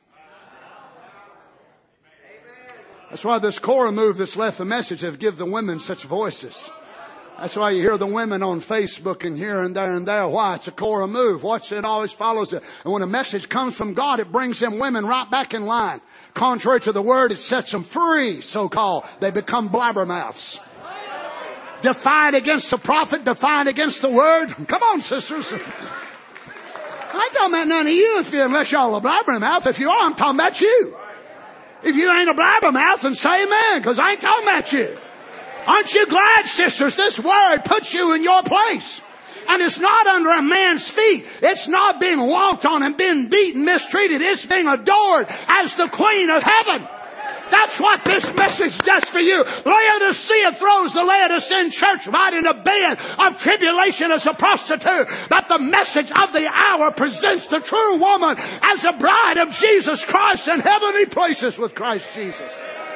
That's why this Korah move that's left the message have give the women such voices. That's why you hear the women on Facebook and here and there and there. Why? It's a Korah move. Watch it, always follows it. And when a message comes from God, it brings them women right back in line. Contrary to the word, it sets them free, so-called. They become blabbermouths. Defiant against the prophet, defiant against the word. Come on, sisters. I ain't talking about none of you unless y'all are blabbermouths. If you are, I'm talking about you. If you ain't a blabbermouth, then say amen, because I ain't talking about you. Aren't you glad, sisters, this word puts you in your place? And it's not under a man's feet. It's not being walked on and being beaten, mistreated. It's being adored as the Queen of Heaven. That's what this message does for you. Laodicea throws the Laodicean church right in a bed of tribulation as a prostitute. But the message of the hour presents the true woman as a bride of Jesus Christ in heavenly places with Christ Jesus.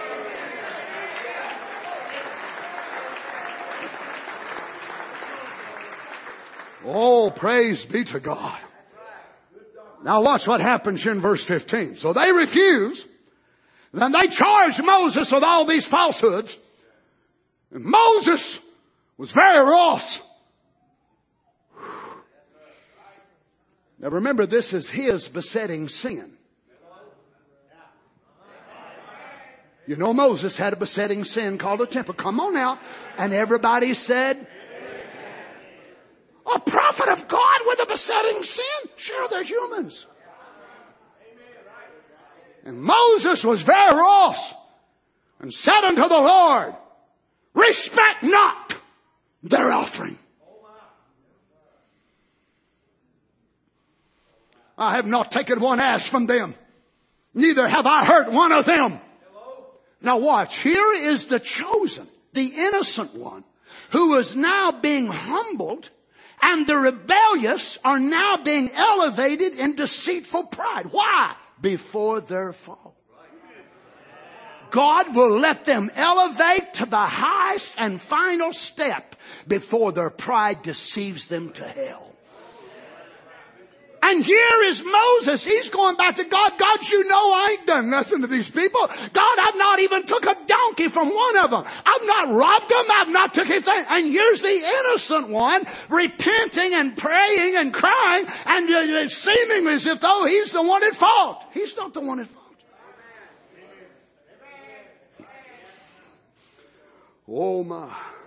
Oh, praise be to God. Now watch what happens here in verse 15. So they refuse. Then they charged Moses with all these falsehoods. And Moses was very wroth. Now remember, this is his besetting sin. You know, Moses had a besetting sin called a temper. Come on now. And everybody said, a prophet of God with a besetting sin? Sure, they're humans. And Moses was very wroth and said unto the Lord, respect not their offering. I have not taken one ass from them, neither have I hurt one of them. Now watch, here is the chosen, the innocent one, who is now being humbled, and the rebellious are now being elevated in deceitful pride. Why? Before their fall. God will let them elevate to the highest and final step before their pride deceives them to hell. And here is Moses. He's going back to God. God, you know I ain't done nothing to these people. God, I've not even took a donkey from one of them. I've not robbed them. I've not took anything. And here's the innocent one repenting and praying and crying and seeming as if though he's the one at fault. He's not the one at fault. Oh my.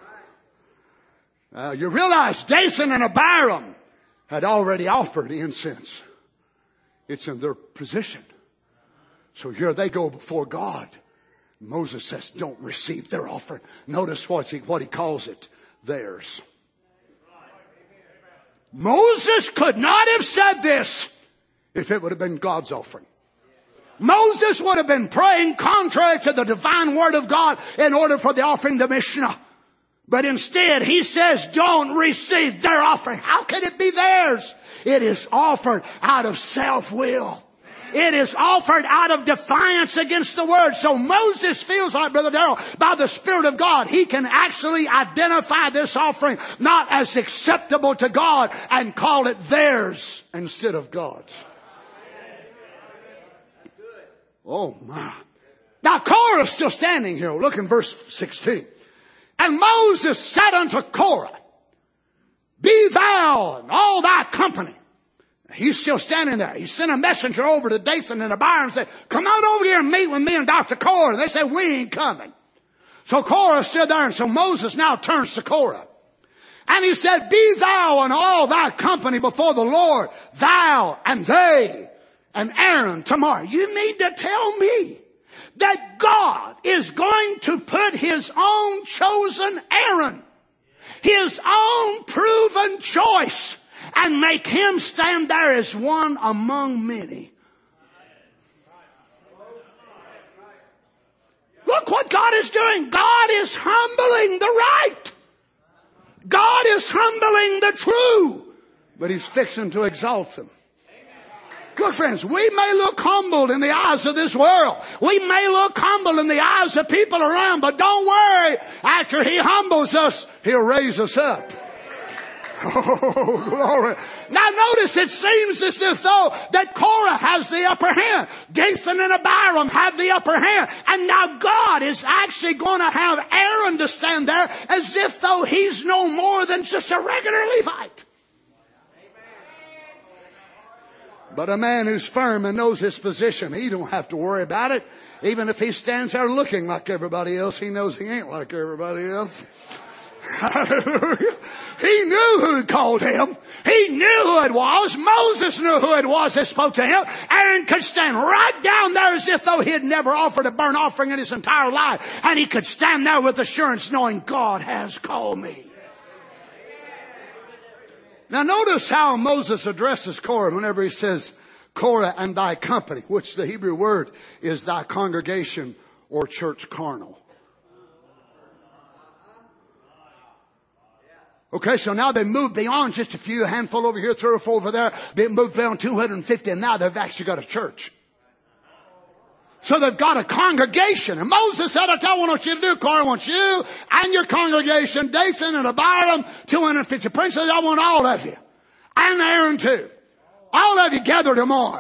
You realize Dathan and Abiram had already offered incense. It's in their position. So here they go before God. Moses says, don't receive their offering. Notice what he calls it. Theirs. Moses could not have said this if it would have been God's offering. Moses would have been praying contrary to the divine word of God in order for the offering, the Mishnah. But instead, he says, don't receive their offering. How can it be theirs? It is offered out of self-will. It is offered out of defiance against the word. So Moses feels like, Brother Darrell, by the Spirit of God, he can actually identify this offering not as acceptable to God and call it theirs instead of God's. Oh my. Now Korah is still standing here. Look in verse 16. And Moses said unto Korah, be thou and all thy company. He's still standing there. He sent a messenger over to Dathan and Abiram and said, come on over here and meet with me and Dr. Korah. And they said, we ain't coming. So Korah stood there, and so Moses now turns to Korah. And he said, be thou and all thy company before the Lord, thou and they and Aaron tomorrow. You mean to tell me that God is going to put his own chosen Aaron, his own proven choice, and make him stand there as one among many? Look what God is doing. God is humbling the right. God is humbling the true. But he's fixing to exalt them. Good friends, we may look humbled in the eyes of this world. We may look humble in the eyes of people around, but don't worry. After he humbles us, he'll raise us up. Oh, glory. Now notice it seems as if though that Korah has the upper hand. Dathan and Abiram have the upper hand. And now God is actually going to have Aaron to stand there as if though he's no more than just a regular Levite. But a man who's firm and knows his position, he don't have to worry about it. Even if he stands there looking like everybody else, he knows he ain't like everybody else. Hallelujah. He knew who called him. He knew who it was. Moses knew who it was that spoke to him. Aaron could stand right down there as if though he had never offered a burnt offering in his entire life. And he could stand there with assurance knowing God has called me. Now notice how Moses addresses Korah whenever he says, Korah and thy company, which the Hebrew word is thy congregation or church carnal. Okay, so now they moved beyond just a few, a handful over here, 3 or 4 over there. They moved beyond 250, and now they've actually got a church. So they've got a congregation. And Moses said, I tell you what I want you to do, Korah. I want you and your congregation, Dathan and Abiram, 250 princes. I want all of you. And Aaron too. All of you gather tomorrow.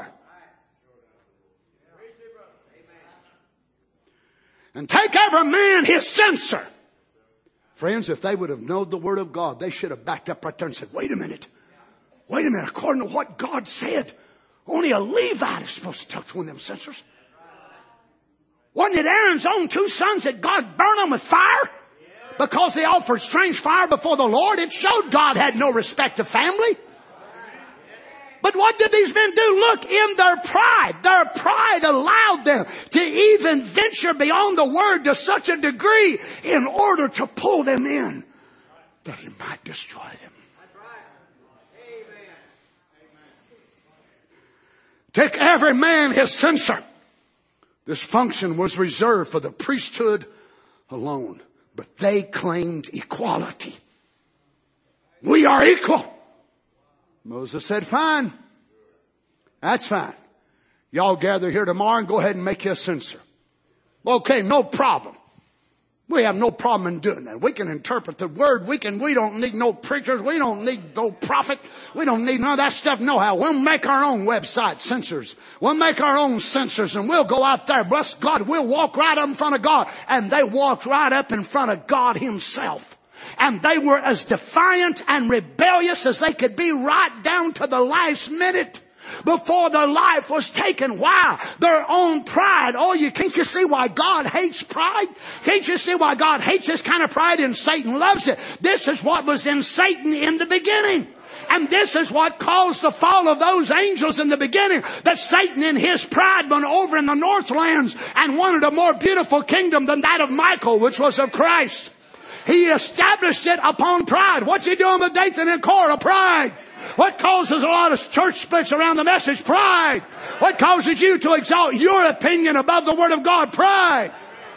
And take every man his censer. Friends, if they would have known the word of God, they should have backed up right there and said, wait a minute. According to what God said, only a Levite is supposed to touch one of them censers. Wasn't it Aaron's own 2 sons that God burned them with fire? Because they offered strange fire before the Lord. It showed God had no respect of family. But what did these men do? Look, in their pride allowed them to even venture beyond the word to such a degree in order to pull them in that he might destroy them. Take every man his censer. This function was reserved for the priesthood alone. But they claimed equality. We are equal. Moses said, fine. That's fine. Y'all gather here tomorrow and go ahead and make you a censer. Okay, no problem. We have no problem in doing that. We can interpret the word. We don't need no preachers. We don't need no prophet. We don't need none of that stuff. No how. We'll make our own website censors. We'll make our own censors and we'll go out there. Bless God. We'll walk right up in front of God. And they walked right up in front of God himself. And they were as defiant and rebellious as they could be right down to the last minute before their life was taken. Why? Their own pride. Can't you see why God hates pride? Can't you see why God hates this kind of pride and Satan loves it? This is what was in Satan in the beginning. And this is what caused the fall of those angels in the beginning. That Satan in his pride went over in the northlands and wanted a more beautiful kingdom than that of Michael, which was of Christ. He established it upon pride. What's he doing with Dathan and Korah? Pride. What causes a lot of church splits around the message? Pride. What causes you to exalt your opinion above the Word of God? Pride.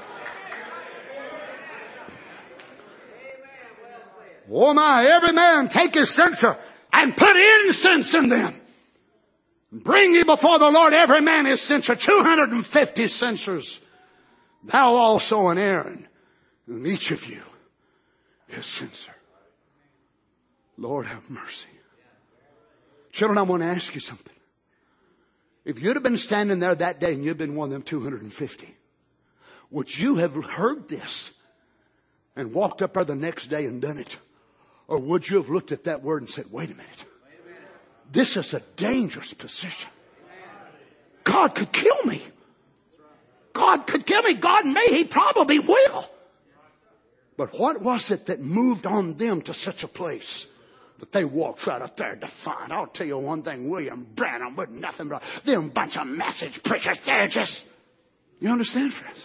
Oh my, every man take his censer and put incense in them. Bring ye before the Lord every man his censer, 250 censers. Thou also and Aaron, and each of you his censer. Lord have mercy. Children, I want to ask you something. If you'd have been standing there that day and you'd been one of them 250, would you have heard this and walked up there the next day and done it? Or would you have looked at that word and said, wait a minute. This is a dangerous position. God could kill me. God could kill me. God may. He probably will. But what was it that moved on them to such a place that they walked right up there defiant? I'll tell you one thing, William Branham was nothing but them bunch of message preachers. They're just, you understand, friends?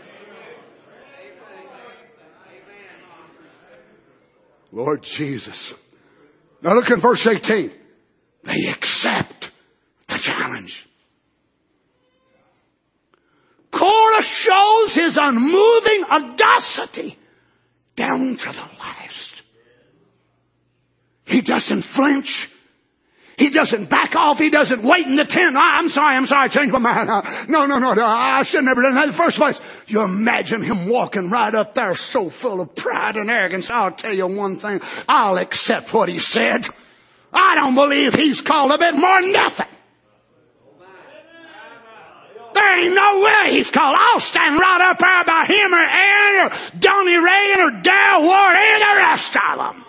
Lord Jesus. Now look in verse 18. They accept the challenge. Korah shows his unmoving audacity down to the last. He doesn't flinch. He doesn't back off. He doesn't wait in the tent. I'm sorry, I changed my mind. No, I should never done that in the first place. You imagine him walking right up there so full of pride and arrogance. I'll tell you one thing. I'll accept what he said. I don't believe he's called a bit more than nothing. There ain't no way he's called. I'll stand right up there by him or Aaron or Donnie Ray or Dale Ward and the rest of them.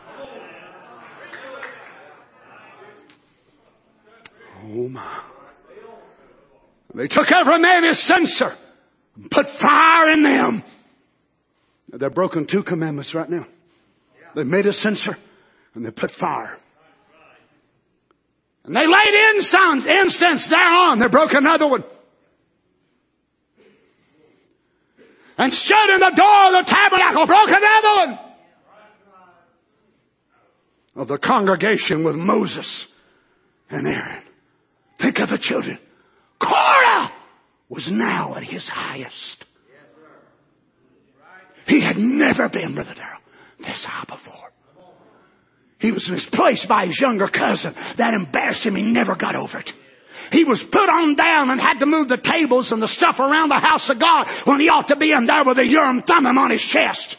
Oh my. They took every man his censer and put fire in them. They're broken 2 commandments right now. They made a censer and they put fire. And they laid incense thereon. They broke another one. And stood in the door of the tabernacle, broke another one. Of the congregation with Moses and Aaron. Think of the children. Korah was now at his highest. He had never been, Brother Darrell, this high before. He was misplaced by his younger cousin. That embarrassed him. He never got over it. He was put on down and had to move the tables and the stuff around the house of God when he ought to be in there with a Urim Thummim on his chest.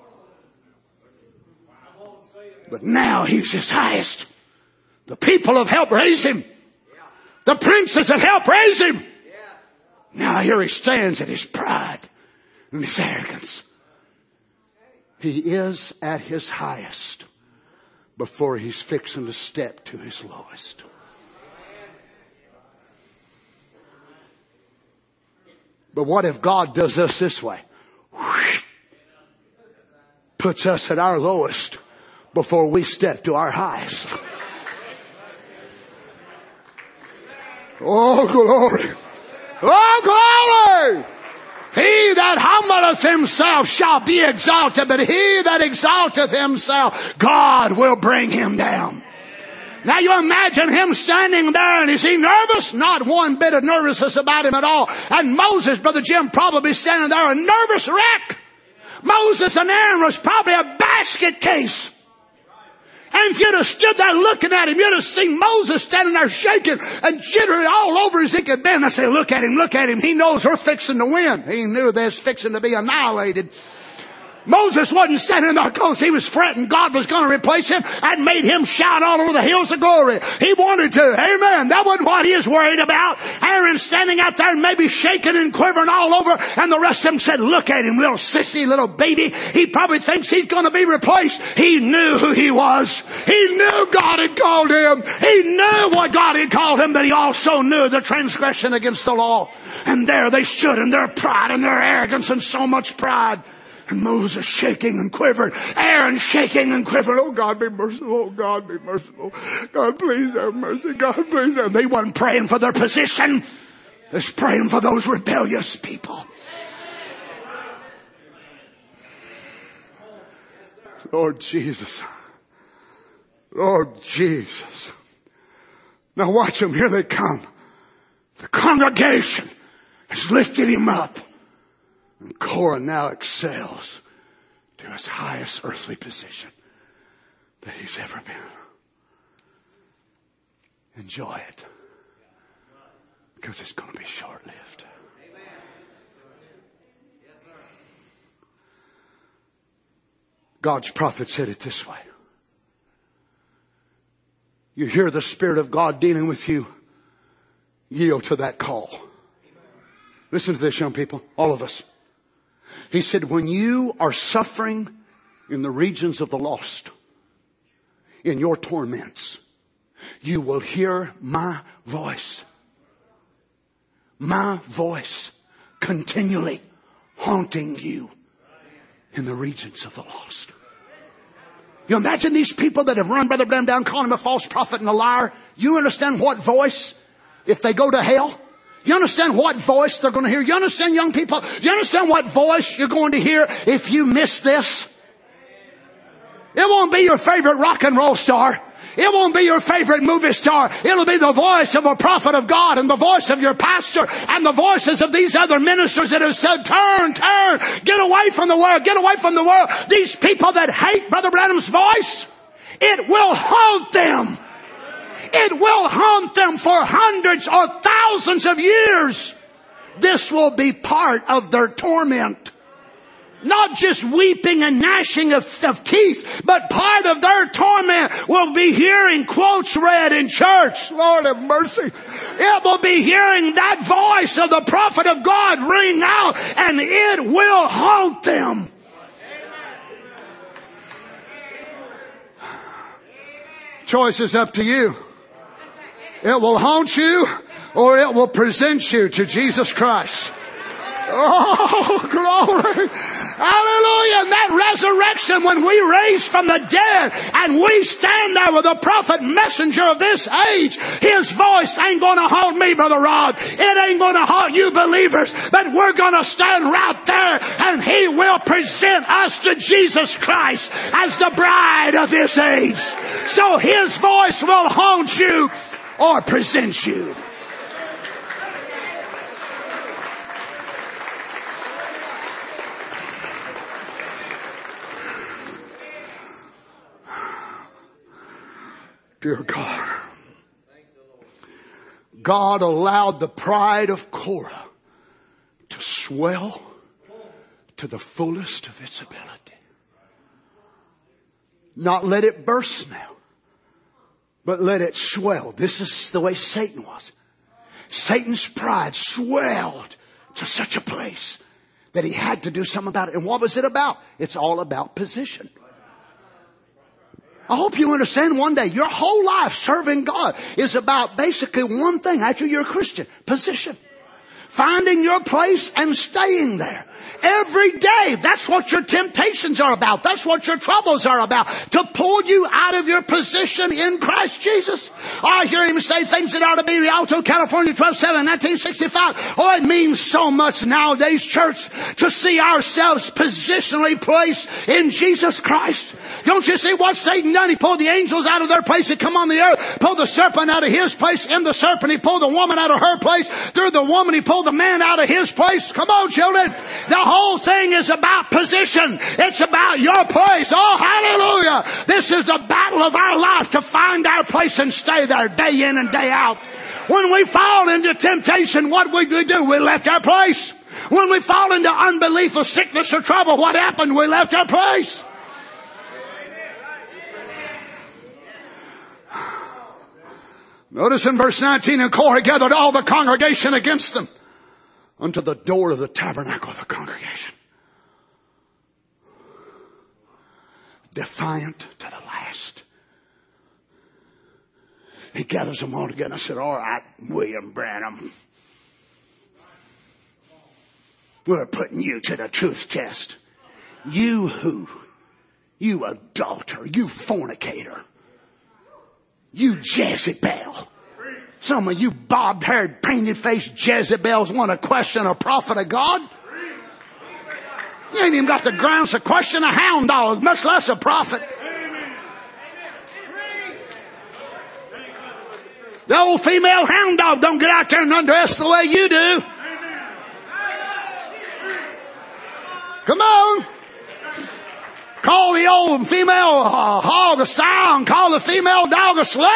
But now he's his highest. The people have helped raise him. The princes have helped raise him. Now here he stands in his pride and his arrogance. He is at his highest before he's fixing to step to his lowest. But what if God does us this way? Puts us at our lowest before we step to our highest. Oh, glory. Oh, glory. He that humbleth himself shall be exalted, but he that exalteth himself, God will bring him down. Now you imagine him standing there, and is he nervous? Not one bit of nervousness about him at all. And Moses, Brother Jim, probably standing there a nervous wreck. Moses and Aaron was probably a basket case. And if you'd have stood there looking at him, you'd have seen Moses standing there shaking and jittering all over as he could bend. I say, look at him, look at him. He knows we're fixing to win. He knew they was fixing to be annihilated. Moses wasn't standing there because he was fretting God was going to replace him and made him shout all over the hills of glory. He wanted to. Amen. That wasn't what he was worried about. Aaron standing out there maybe shaking and quivering all over, and the rest of them said, look at him, little sissy, little baby. He probably thinks he's going to be replaced. He knew who he was. He knew God had called him. He knew what God had called him, but he also knew the transgression against the law. And there they stood in their pride and their arrogance and so much pride. And Moses shaking and quivering. Aaron shaking and quivering. Oh, God, be merciful. Oh, God, be merciful. God, please have mercy. God, please have mercy. They weren't praying for their position. They was praying for those rebellious people. Lord Jesus. Lord Jesus. Now watch them. Here they come. The congregation has lifted him up. And Korah now excels to his highest earthly position that he's ever been. Enjoy it. Because it's going to be short-lived. God's prophet said it this way. You hear the Spirit of God dealing with you. Yield to that call. Listen to this, young people. All of us. He said, when you are suffering in the regions of the lost, in your torments, you will hear my voice. My voice continually haunting you in the regions of the lost. You imagine these people that have run Brother Branham down, calling him a false prophet and a liar. You understand what voice, if they go to hell? You understand what voice they're going to hear? You understand, young people? You understand what voice you're going to hear if you miss this? It won't be your favorite rock and roll star. It won't be your favorite movie star. It'll be the voice of a prophet of God and the voice of your pastor and the voices of these other ministers that have said, turn, get away from the world, get away from the world. These people that hate Brother Branham's voice, it will haunt them. It will haunt them for hundreds or thousands of years. This will be part of their torment. Not just weeping and gnashing of teeth, but part of their torment will be hearing quotes read in church. Lord have mercy. It will be hearing that voice of the prophet of God ring out, and it will haunt them. Choice is up to you. It will haunt you, or it will present you to Jesus Christ. Oh, glory. Hallelujah. And that resurrection, when we raise from the dead and we stand there with the prophet messenger of this age, his voice ain't going to haunt me, Brother Rod. It ain't going to haunt you believers. But we're going to stand right there, and he will present us to Jesus Christ as the bride of this age. So his voice will haunt you or present you. Dear God, God allowed the pride of Korah to swell to the fullest of its ability. Not let it burst now, but let it swell. This is the way Satan was. Satan's pride swelled to such a place that he had to do something about it. And what was it about? It's all about position. I hope you understand one day your whole life serving God is about basically one thing after you're a Christian. Position. Finding your place and staying there. Every day. That's what your temptations are about. That's what your troubles are about. To pull you out of your position in Christ Jesus. I hear him say things that ought to be Rialto, California, 12/7, 1965. Oh, it means so much nowadays, church, to see ourselves positionally placed in Jesus Christ. Don't you see what Satan done? He pulled the angels out of their place and come on the earth. Pulled the serpent out of his place. In the serpent, he pulled the woman out of her place. Through the woman, he pulled the man out of his place. Come on, children. The whole thing is about position. It's about your place. Oh, hallelujah. This is the battle of our life, to find our place and stay there day in and day out. When we fall into temptation, what we do? We left our place. When we fall into unbelief or sickness or trouble, what happened? We left our place. Notice in verse 19, and Korah gathered all the congregation against them unto the door of the tabernacle of the congregation. Defiant to the last. He gathers them all together and said, all right, William Branham, we're putting you to the truth test. You who? You adulterer, you fornicator, you Jezebel. Some of you bobbed-haired, painted-faced Jezebels want to question a prophet of God. You ain't even got the grounds to question a hound dog, much less a prophet. The old female hound dog don't get out there and undress the way you do. Come on. Call the old female hog a sow and call the female dog a slut.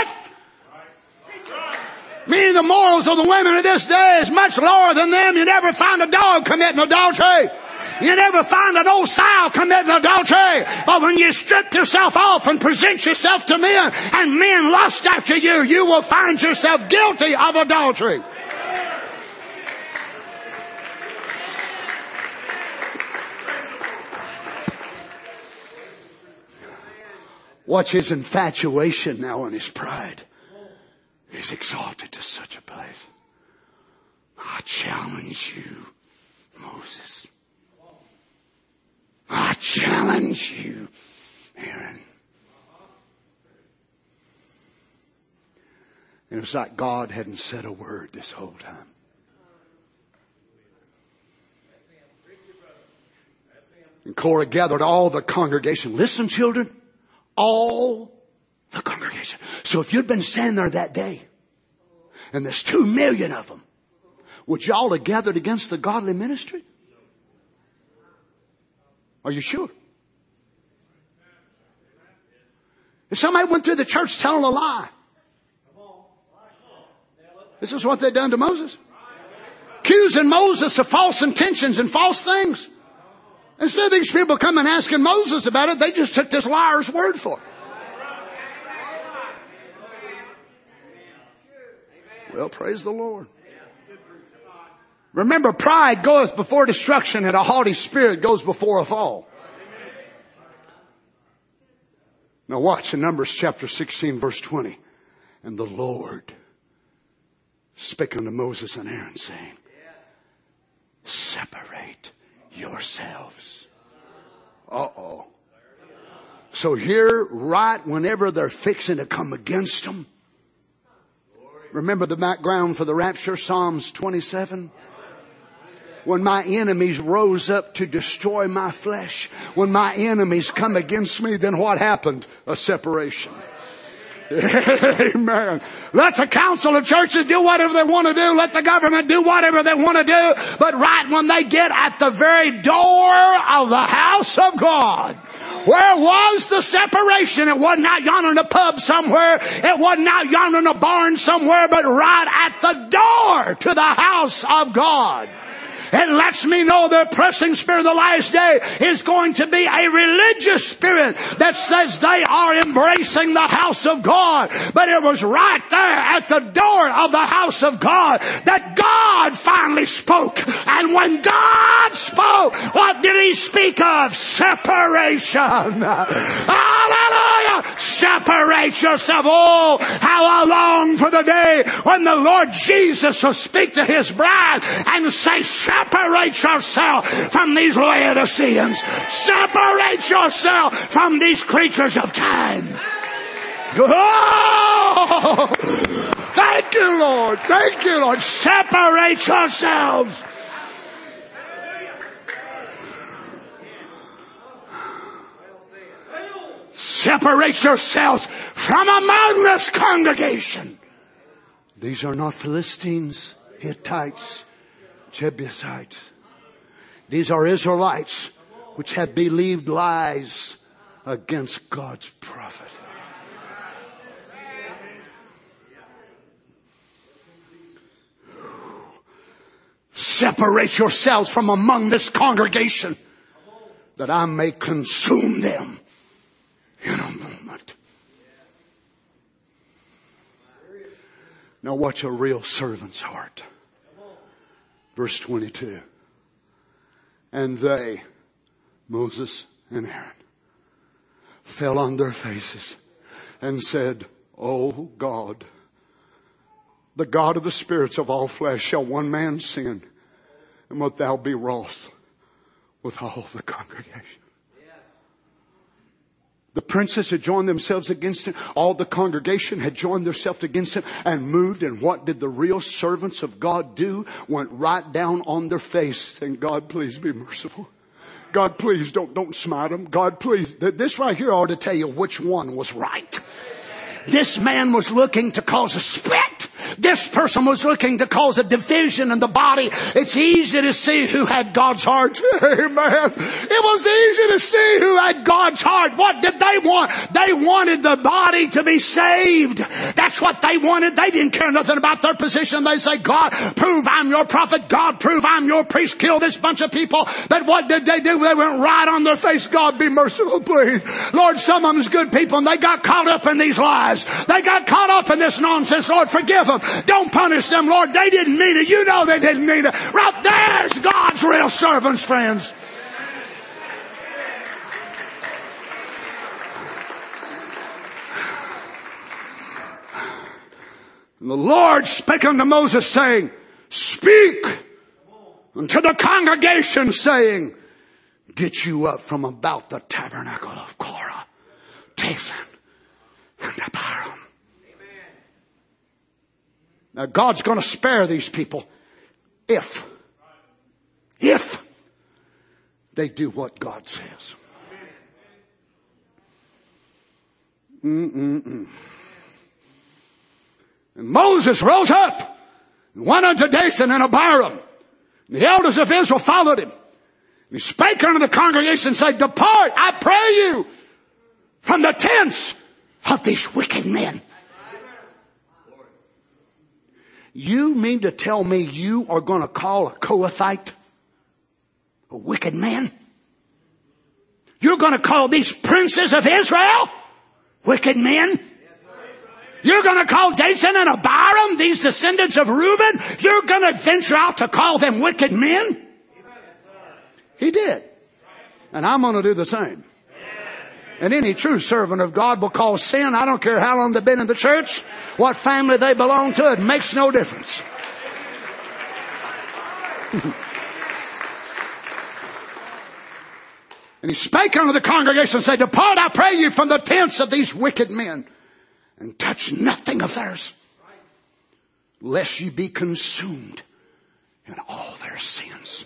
Meaning the morals of the women of this day is much lower than them. You never find a dog committing adultery. You never find an old sow committing adultery. But when you strip yourself off and present yourself to men and men lust after you, you will find yourself guilty of adultery. Watch his infatuation now and his pride. He's exalted to such a place. I challenge you, Moses. I challenge you, Aaron. And it was like God hadn't said a word this whole time. And Korah gathered all the congregation. Listen, children. All the congregation. So if you'd been standing there that day, and there's 2 million of them, would y'all have gathered against the godly ministry? Are you sure? If somebody went through the church telling a lie, this is what they done to Moses. Accusing Moses of false intentions and false things. Instead of these people coming asking Moses about it, they just took this liar's word for it. Well, praise the Lord. Remember, pride goeth before destruction, and a haughty spirit goes before a fall. Now watch in Numbers chapter 16, verse 20. And the Lord spake unto Moses and Aaron, saying, separate yourselves. Uh-oh. So here, right whenever they're fixing to come against them, remember the background for the rapture, Psalms 27? When my enemies rose up to destroy my flesh, when my enemies come against me, then what happened? A separation. Amen. Let the council of churches do whatever they want to do. Let the government do whatever they want to do. But right when they get at the very door of the house of God, where was the separation? It wasn't out yonder in a pub somewhere. It wasn't out yonder in a barn somewhere, but right at the door to the house of God. It lets me know the pressing spirit of the last day is going to be a religious spirit that says they are embracing the house of God. But it was right there at the door of the house of God that God finally spoke. And when God spoke, what did He speak of? Separation. Hallelujah! Separate yourself. Oh, how I long for the day when the Lord Jesus will speak to His bride and say, separate yourself from these Laodiceans. Separate yourself from these creatures of time. Oh, thank you, Lord. Thank you, Lord. Separate yourselves. Separate yourselves from among this congregation. These are not Philistines, Hittites, Jebusites. These are Israelites which have believed lies against God's prophet. Separate yourselves from among this congregation, that I may consume them in a moment. Now watch a real servant's heart. Verse 22. And they, Moses and Aaron, fell on their faces and said, O God, the God of the spirits of all flesh, shall one man sin, and wilt thou be wroth with all the congregation? The princes had joined themselves against him. All the congregation had joined themselves against him and moved. And what did the real servants of God do? Went right down on their face saying, God, please be merciful. God, please don't smite them. God, please. This right here ought to tell you which one was right. This man was looking to cause a split. This person was looking to cause a division in the body. It's easy to see who had God's heart. Amen. It was easy to see who had God's heart. What did they want? They wanted the body to be saved. That's what they wanted. They didn't care nothing about their position. They say, God, prove I'm your prophet. God, prove I'm your priest. Kill this bunch of people. But what did they do? They went right on their face. God, be merciful, please. Lord, some of them's good people, and they got caught up in these lies. They got caught up in this nonsense. Lord, forgive them. Don't punish them, Lord. They didn't mean it. You know they didn't mean it. Right there's God's real servants, friends. And the Lord spake unto Moses, saying, speak unto the congregation, saying, get you up from about the tabernacle of Korah, Dathan, and Abiram. Now God's going to spare these people if they do what God says. And Moses rose up and went unto Dathan and Abiram. And the elders of Israel followed him. And he spake unto the congregation and said, depart, I pray you, from the tents of these wicked men. You mean to tell me you are going to call a Kohathite a wicked man? You're going to call these princes of Israel wicked men? You're going to call Dathan and Abiram, these descendants of Reuben, you're going to venture out to call them wicked men? He did. And I'm going to do the same. And any true servant of God will call sin. I don't care how long they've been in the church, what family they belong to. It makes no difference. And he spake unto the congregation and said, depart, I pray you, from the tents of these wicked men, and touch nothing of theirs, lest ye be consumed in all their sins.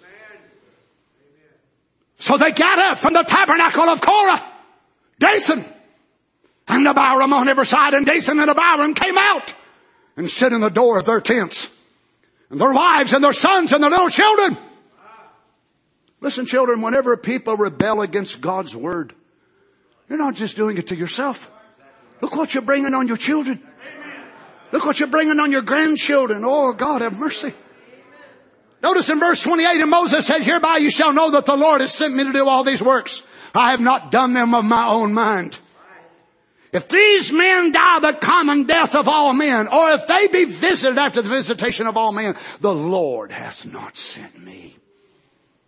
So they got up from the tabernacle of Korah, Dathan and Abiram on every side, and Dathan and Abiram came out and stood in the door of their tents, and their wives and their sons and their little children. Listen, children, whenever people rebel against God's word, you're not just doing it to yourself. Look what you're bringing on your children. Look what you're bringing on your grandchildren. Oh, God, have mercy. Notice in verse 28, and Moses said, hereby you shall know that the Lord has sent me to do all these works. I have not done them of my own mind. If these men die the common death of all men, or if they be visited after the visitation of all men, the Lord hath not sent me.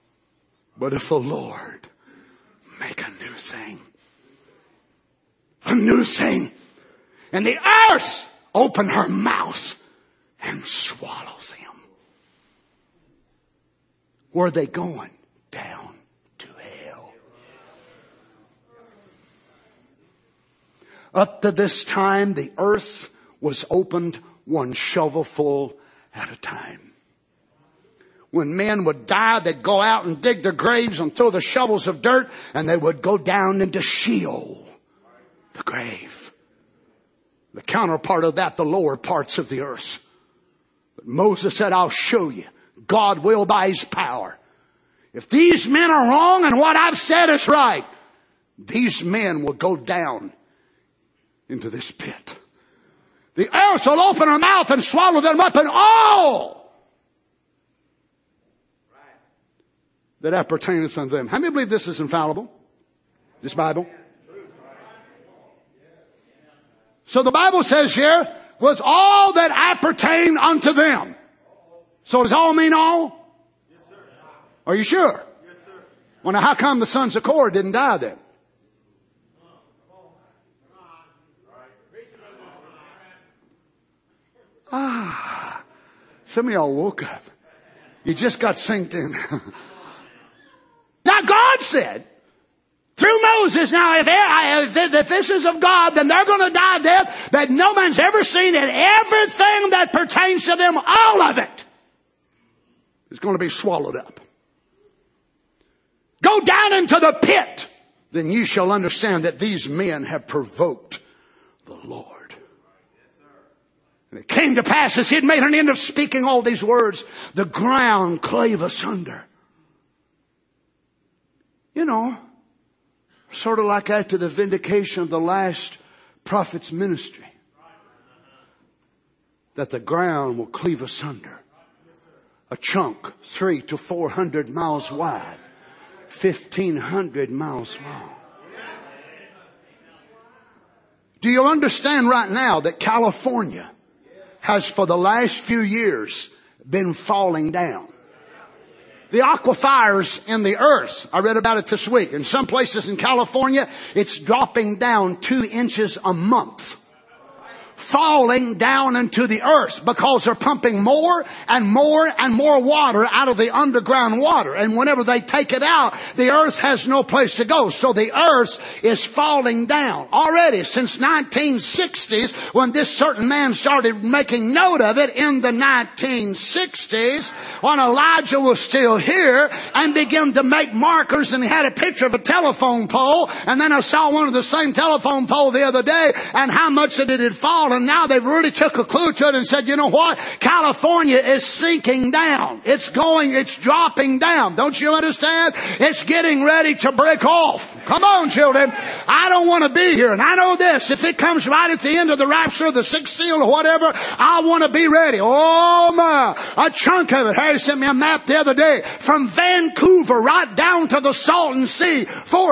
But if the Lord make a new thing, a new thing. And the earth opened her mouth and swallows them. Where are they going? Down to hell. Up to this time, the earth was opened one shovelful at a time. When men would die, they'd go out and dig their graves and throw the shovels of dirt, and they would go down into Sheol, the grave. The counterpart of that, the lower parts of the earth. But Moses said, I'll show you. God will by His power. If these men are wrong and what I've said is right, these men will go down into this pit. The earth will open her mouth and swallow them up, and all that appertaineth unto them. How many believe this is infallible? This Bible? So the Bible says here, was all that appertain unto them. So does all mean all? Yes, sir. Are you sure? Yes, sir. Well, now how come the sons of Korah didn't die then? Some of y'all woke up. You just got synced in. Now God said, through Moses, now if this is of God, then they're going to die a death that no man's ever seen, and everything that pertains to them, all of it, is going to be swallowed up. Go down into the pit, then you shall understand that these men have provoked the Lord. And it came to pass, as he had made an end of speaking all these words, the ground clave asunder. You know, sort of like after the vindication of the last prophet's ministry, that the ground will cleave asunder. A chunk 300 to 400 miles wide, 1,500 miles long. Do you understand right now that California has for the last few years been falling down? The aquifers in the earth, I read about it this week. In some places in California, it's dropping down 2 inches a month. Falling down into the earth because they're pumping more and more and more water out of the underground water. And whenever they take it out, the earth has no place to go. So the earth is falling down. Already since 1960s, when this certain man started making note of it in the 1960s, when Elijah was still here, and began to make markers, and he had a picture of a telephone pole, and then I saw one of the same telephone pole the other day, and how much it had fallen. And now they've really took a clue to it and said, you know what? California is sinking down. It's dropping down. Don't you understand? It's getting ready to break off. Come on, children. I don't want to be here. And I know this. If it comes right at the end of the rapture, the sixth seal or whatever, I want to be ready. Oh my. A chunk of it. Harry sent me a map the other day. From Vancouver right down to the Salton Sea.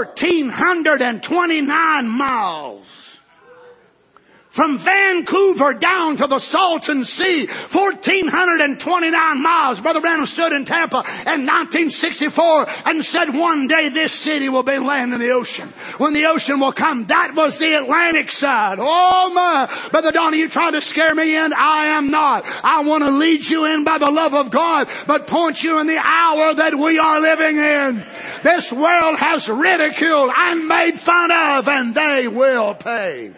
1,429 miles. From Vancouver down to the Salton Sea, 1,429 miles. Brother Branham stood in Tampa in 1964 and said one day this city will be land in the ocean. When the ocean will come, that was the Atlantic side. Oh my. Brother Donnie, you trying to scare me in? I am not. I want to lead you in by the love of God, but point you in the hour that we are living in. This world has ridiculed and made fun of, and they will pay.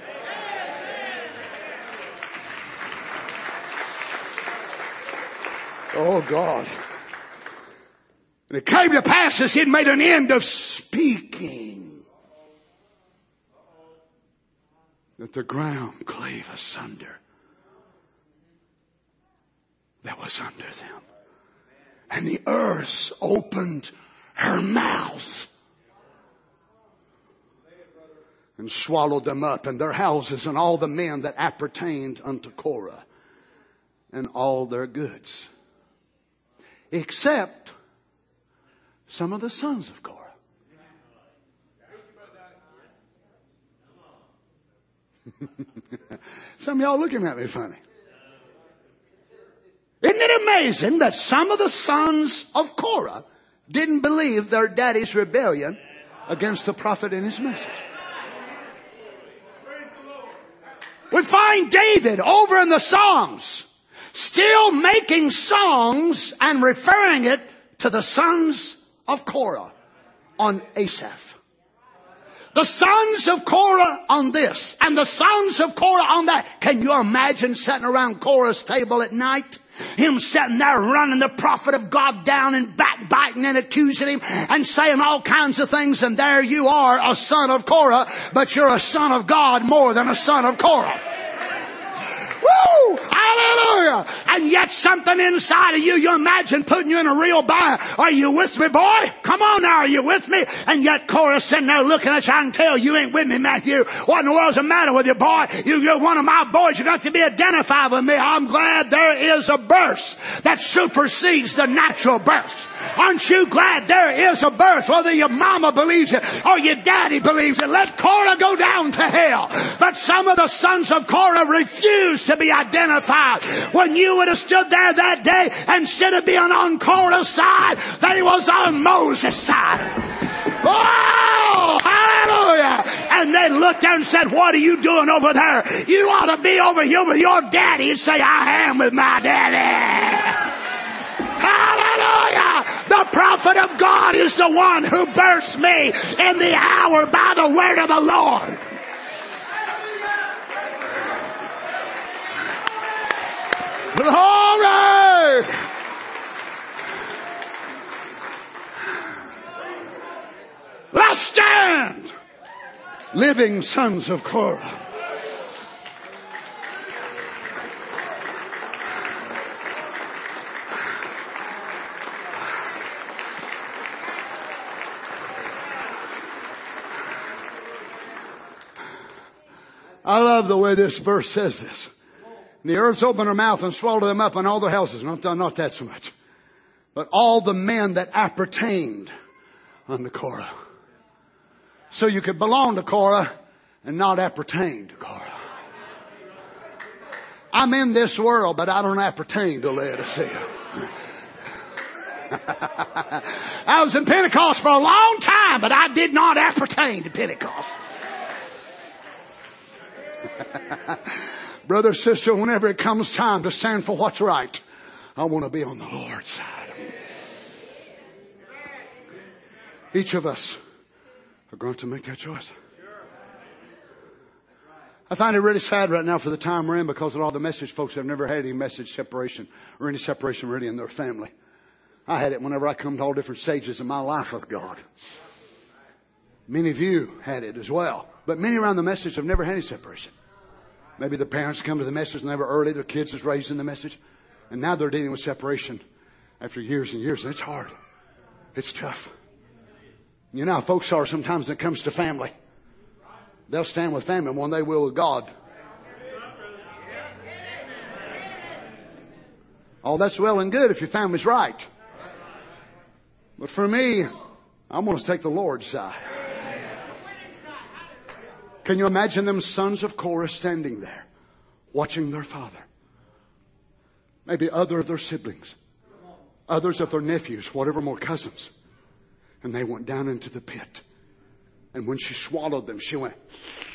Oh God. And it came to pass as he had made an end of speaking, that the ground clave asunder that was under them. And the earth opened her mouth and swallowed them up, and their houses, and all the men that appertained unto Korah, and all their goods. Except some of the sons of Korah. Some of y'all looking at me funny. Isn't it amazing that some of the sons of Korah didn't believe their daddy's rebellion against the prophet and his message? We find David over in the Psalms still making songs and referring it to the sons of Korah on Asaph. The sons of Korah on this and the sons of Korah on that. Can you imagine sitting around Korah's table at night? Him sitting there running the prophet of God down and backbiting and accusing him and saying all kinds of things. And there you are, a son of Korah, but you're a son of God more than a son of Korah. Woo! Hallelujah! And yet something inside of you, you imagine putting you in a real bind. Are you with me, boy? Come on now, are you with me? And yet Korah's sitting there looking at you. I can tell you ain't with me, Matthew. What in the world's the matter with you, boy? You're one of my boys. You got to be identified with me. I'm glad there is a birth that supersedes the natural birth. Aren't you glad there is a birth? Whether your mama believes it or your daddy believes it. Let Korah go down to hell. But some of the sons of Korah refused to be identified. When you would have stood there that day, instead of being on Korah's side, they was on Moses' side. Oh, hallelujah. And they looked there and said, what are you doing over there? You ought to be over here with your daddy and say, I am with my daddy. Hallelujah! The prophet of God is the one who births me in the hour by the word of the Lord. Glory! Let's stand, living sons of Korah. I love the way this verse says this. And the earth opened her mouth and swallowed them up and all their houses. Not that so much. But all the men that appertained unto Korah. So you could belong to Korah and not appertain to Korah. I'm in this world, but I don't appertain to Laodicea. I was in Pentecost for a long time, but I did not appertain to Pentecost. Brother, sister, whenever it comes time to stand for what's right, I want to be on the Lord's side. Each of us are going to make that choice. I find it really sad right now for the time we're in because a lot of the message folks have never had any message separation or any separation really in their family. I had it whenever I come to all different stages of my life with God. Many of you had it as well. But many around the message have never had any separation. Maybe the parents come to the message and they were early. Their kids was raised in the message. And now they're dealing with separation after years and years. And it's hard. It's tough. You know how folks are sometimes when it comes to family. They'll stand with family more than they will with God. Oh, that's well and good if your family's right. But for me, I'm going to take the Lord's side. Can you imagine them sons of Korah standing there, watching their father? Maybe other of their siblings, others of their nephews, whatever more cousins. And they went down into the pit. And when she swallowed them, she went.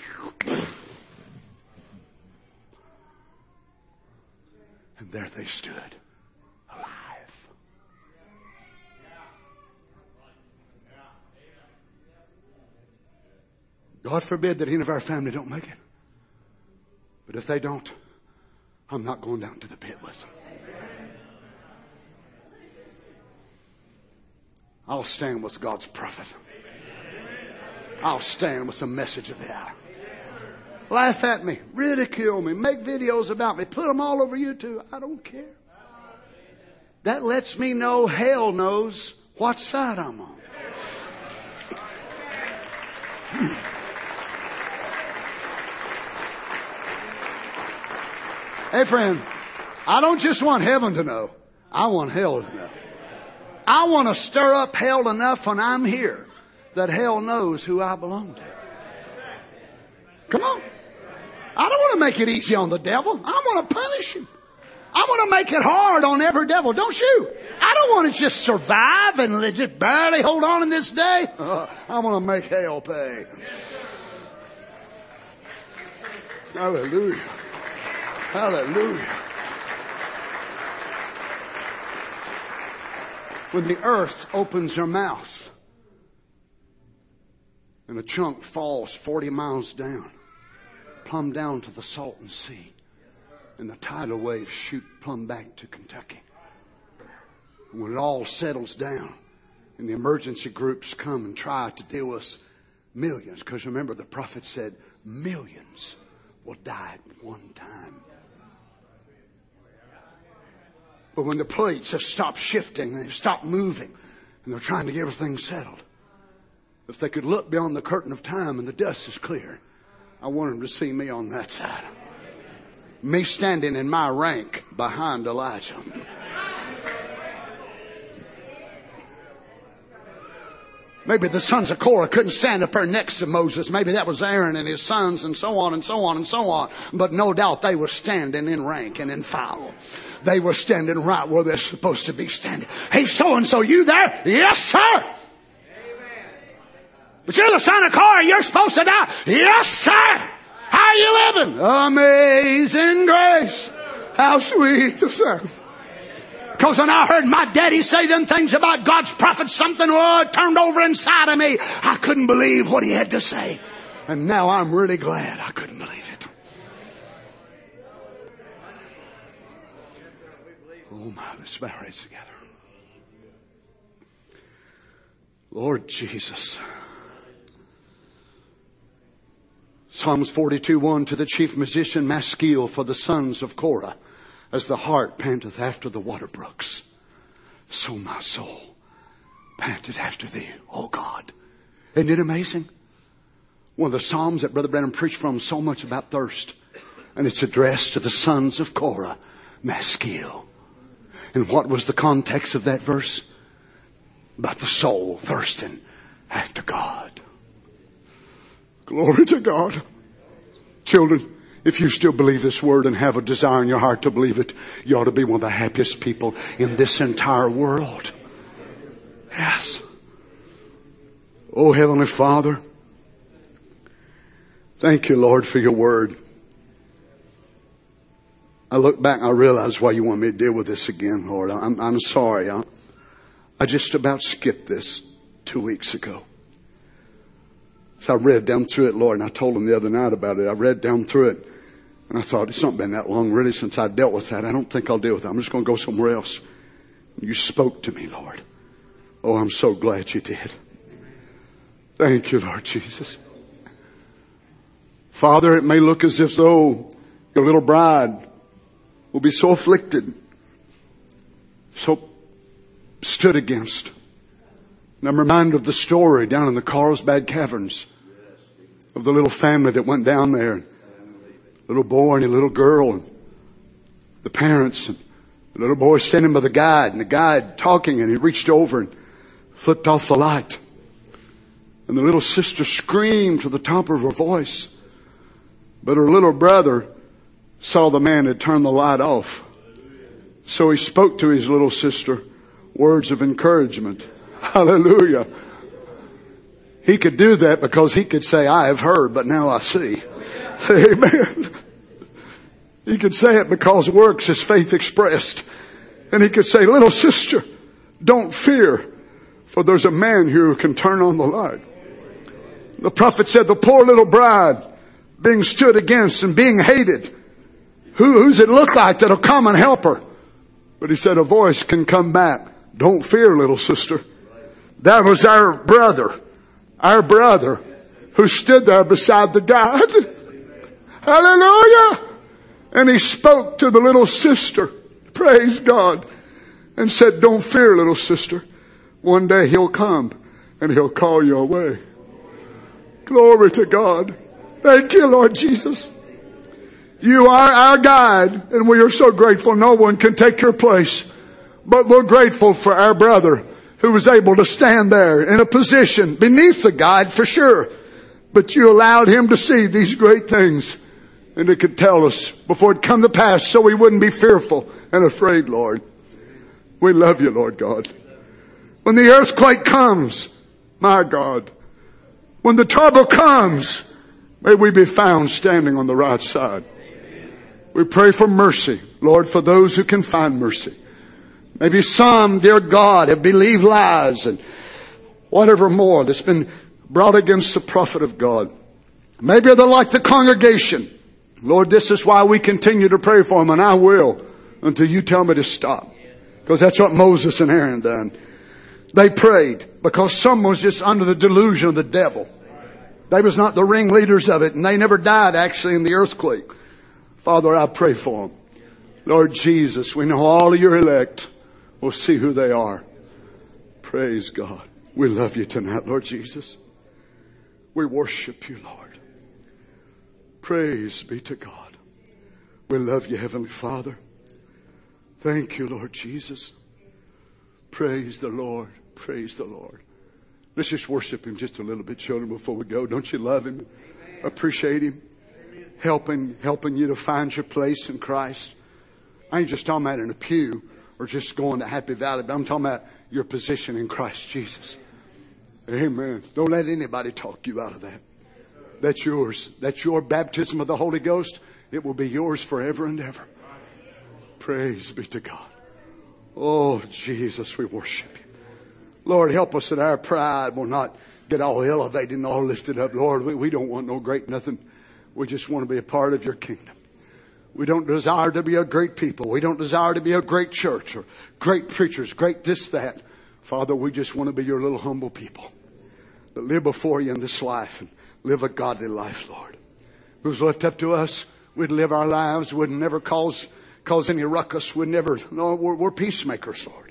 And there they stood, alive. God forbid that any of our family don't make it. But if they don't, I'm not going down to the pit with them. I'll stand with God's prophet. I'll stand with the message of the hour. Laugh at me, ridicule me, make videos about me, put them all over YouTube. I don't care. That lets me know hell knows what side I'm on. Hey friend, I don't just want heaven to know. I want hell to know. I want to stir up hell enough when I'm here that hell knows who I belong to. Come on. I don't want to make it easy on the devil. I want to punish him. I want to make it hard on every devil. Don't you? I don't want to just survive and just barely hold on in this day. I want to make hell pay. Hallelujah. Hallelujah. When the earth opens her mouth and a chunk falls 40 miles down, plumb down to the Salton Sea, and the tidal waves shoot plumb back to Kentucky. And when it all settles down and the emergency groups come and try to deal with millions, because remember the prophet said millions will die at one time. But when the plates have stopped shifting and they've stopped moving and they're trying to get everything settled, if they could look beyond the curtain of time and the dust is clear, I want them to see me on that side. Me standing in my rank behind Elijah. Maybe the sons of Korah couldn't stand up there next to Moses. Maybe that was Aaron and his sons and so on and so on and so on. But no doubt they were standing in rank and in file. They were standing right where they're supposed to be standing. Hey, so-and-so, you there? Yes, sir. Amen. But you're the son of Korah. You're supposed to die. Yes, sir. How are you living? Amazing grace. How sweet the sound. Because when I heard my daddy say them things about God's prophet, something turned over inside of me. I couldn't believe what he had to say. And now I'm really glad I couldn't believe it. Oh my, let's bow our heads together. Lord Jesus. Psalms 42:1, to the chief musician Maskil, for the sons of Korah. As the hart panteth after the water brooks, so my soul panted after thee, O God. Isn't it amazing? One of the Psalms that Brother Branham preached from so much about thirst. And it's addressed to the sons of Korah, Maskil. And what was the context of that verse? About the soul thirsting after God. Glory to God. Children, if you still believe this word and have a desire in your heart to believe it, you ought to be one of the happiest people in this entire world. Yes. Oh, Heavenly Father, thank you, Lord, for your word. I look back and I realize why you want me to deal with this again, Lord. I'm sorry. I just about skipped this 2 weeks ago. So I read down through it, Lord, and I told them the other night about it. I read down through it, and I thought, it's not been that long really since I dealt with that. I don't think I'll deal with it. I'm just going to go somewhere else. You spoke to me, Lord. Oh, I'm so glad you did. Thank you, Lord Jesus. Father, it may look as if though your little bride will be so afflicted, so stood against. And I'm reminded of the story down in the Carlsbad Caverns of the little family that went down there. A little boy and a little girl, and the parents, and the little boy standing by the guide, and the guide talking, and he reached over and flipped off the light. And the little sister screamed to the top of her voice. But her little brother saw the man had turned the light off. So he spoke to his little sister words of encouragement. Hallelujah. He could do that because he could say, I have heard, but now I see. Amen. He could say it because works is faith expressed. And he could say, little sister, don't fear, for there's a man here who can turn on the light. The prophet said, the poor little bride being stood against and being hated. Who's it look like that'll come and help her? But he said, a voice can come back. Don't fear, little sister. That was our brother who stood there beside the guide. Hallelujah. And he spoke to the little sister, praise God, and said, don't fear, little sister. One day he'll come and he'll call you away. Glory to God. Thank you, Lord Jesus. You are our guide, and we are so grateful. No one can take your place. But we're grateful for our brother who was able to stand there in a position beneath the guide for sure. But you allowed him to see these great things, and it could tell us before it come to pass, so we wouldn't be fearful and afraid, Lord. We love you, Lord God. When the earthquake comes, my God, when the trouble comes, May we be found standing on the right side. We pray for mercy, Lord, for those who can find mercy. Maybe some, dear God, have believed lies and whatever more that's been brought against the prophet of God. Maybe they're like the congregation. Lord, this is why we continue to pray for them, and I will until you tell me to stop. Because that's what Moses and Aaron done. They prayed because someone was just under the delusion of the devil. They was not the ringleaders of it, and they never died actually in the earthquake. Father, I pray for them. Lord Jesus, we know all of your elect. We'll see who they are. Praise God. We love you tonight, Lord Jesus. We worship you, Lord. Praise be to God. We love you, Heavenly Father. Thank you, Lord Jesus. Praise the Lord. Praise the Lord. Let's just worship him just a little bit, children, before we go. Don't you love him? Appreciate him? Helping you to find your place in Christ. I ain't just talking about in a pew or just going to Happy Valley, but I'm talking about your position in Christ Jesus. Amen. Don't let anybody talk you out of that. That's yours. That's your baptism of the Holy Ghost. It will be yours forever and ever. Praise be to God. Oh, Jesus, we worship you. Lord, help us that our pride will not get all elevated and all lifted up. Lord, we don't want no great nothing. We just want to be a part of your kingdom. We don't desire to be a great people. We don't desire to be a great church or great preachers, great this, that. Father, we just want to be your little humble people that live before you in this life and live a godly life, Lord. If it was left up to us, we'd live our lives, would never cause any ruckus. We're peacemakers, Lord.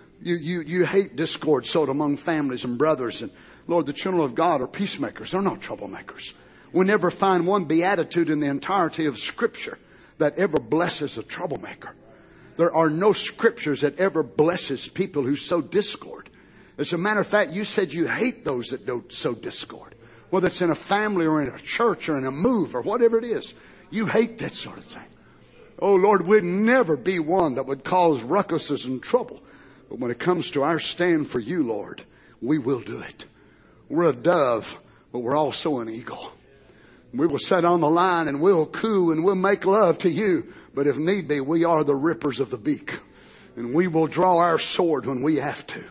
You hate discord sowed among families and brothers. And Lord, the children of God are peacemakers. They're not troublemakers. We never find one beatitude in the entirety of Scripture that ever blesses a troublemaker. There are no scriptures that ever blesses people who sow discord. As a matter of fact, you said you hate those that don't sow discord. Whether it's in a family or in a church or in a move or whatever it is. You hate that sort of thing. Oh Lord, we'd never be one that would cause ruckuses and trouble. But when it comes to our stand for you, Lord, we will do it. We're a dove, but we're also an eagle. We will sit on the line and we'll coo and we'll make love to you. But if need be, we are the rippers of the beak. And we will draw our sword when we have to.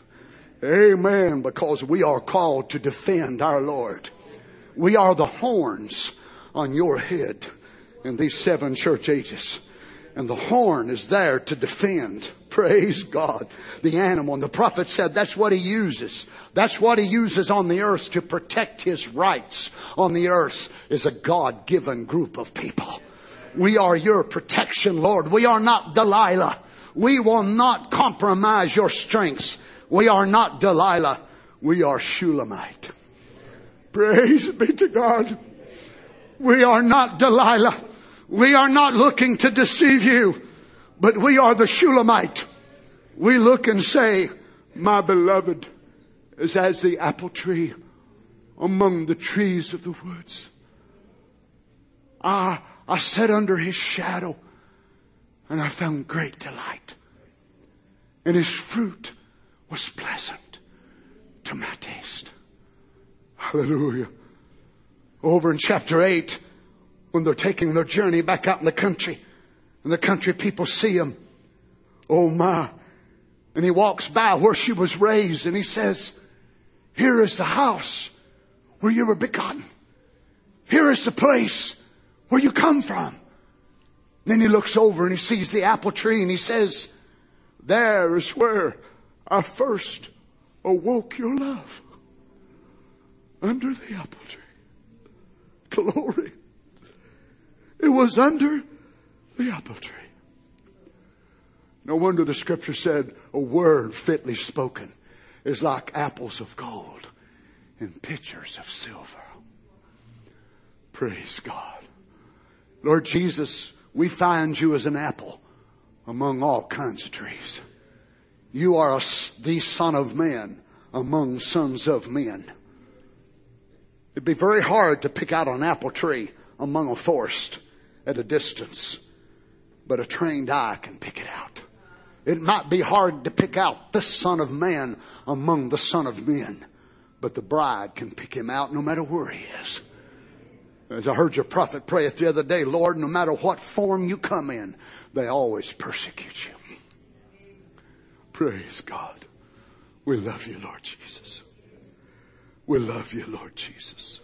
Amen. Because we are called to defend our Lord. We are the horns on your head in these 7 church ages. And the horn is there to defend. Praise God. The animal. And the prophet said that's what he uses. That's what he uses on the earth to protect his rights on the earth is a God-given group of people. We are your protection, Lord. We are not Delilah. We will not compromise your strengths. We are not Delilah. We are Shulamite. Praise be to God. We are not Delilah. We are not looking to deceive you, but we are the Shulamite. We look and say, my beloved is as the apple tree among the trees of the woods. I sat under his shadow and I found great delight. And his fruit was pleasant to my taste. Hallelujah. Over in chapter 8, when they're taking their journey back out in the country, and the country people see him. Oh my. And he walks by where she was raised and he says, here is the house where you were begotten. Here is the place where you come from. Then he looks over and he sees the apple tree and he says, there is where I first awoke your love. Under the apple tree. Glory. It was under the apple tree. No wonder the scripture said a word fitly spoken is like apples of gold in pitchers of silver. Praise God. Lord Jesus, we find you as an apple among all kinds of trees. You are the Son of Man among sons of men. It'd be very hard to pick out an apple tree among a forest at a distance, but a trained eye can pick it out. It might be hard to pick out the Son of Man among the Son of Men, but the bride can pick him out no matter where he is. As I heard your prophet pray it the other day, Lord, no matter what form you come in, they always persecute you. Praise God. We love you, Lord Jesus. We love you, Lord Jesus.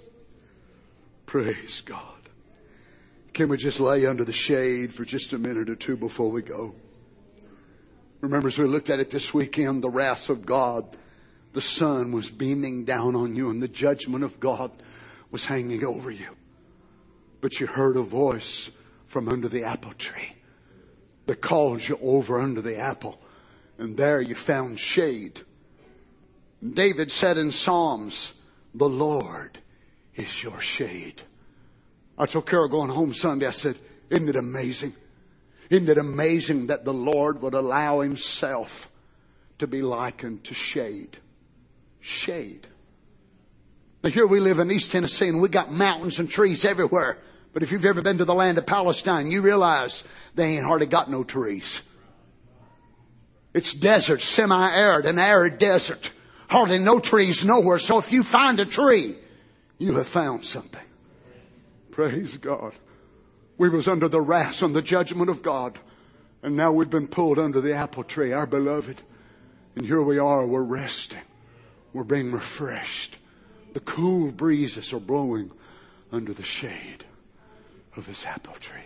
Praise God. Can we just lay under the shade for just a minute or two before we go? Remember, as we looked at it this weekend, the wrath of God, the sun was beaming down on you and the judgment of God was hanging over you. But you heard a voice from under the apple tree that called you over under the apple. And there you found shade. David said in Psalms, the Lord is your shade. I told Carol going home Sunday, I said, isn't it amazing? Isn't it amazing that the Lord would allow himself to be likened to shade? Shade. Now here we live in East Tennessee and we got mountains and trees everywhere. But if you've ever been to the land of Palestine, you realize they ain't hardly got no trees. It's desert, semi-arid, an arid desert. Hardly no trees nowhere. So if you find a tree, you have found something. Praise God. We was under the wrath and the judgment of God. And now we've been pulled under the apple tree, our beloved. And here we are, we're resting. We're being refreshed. The cool breezes are blowing under the shade of this apple tree.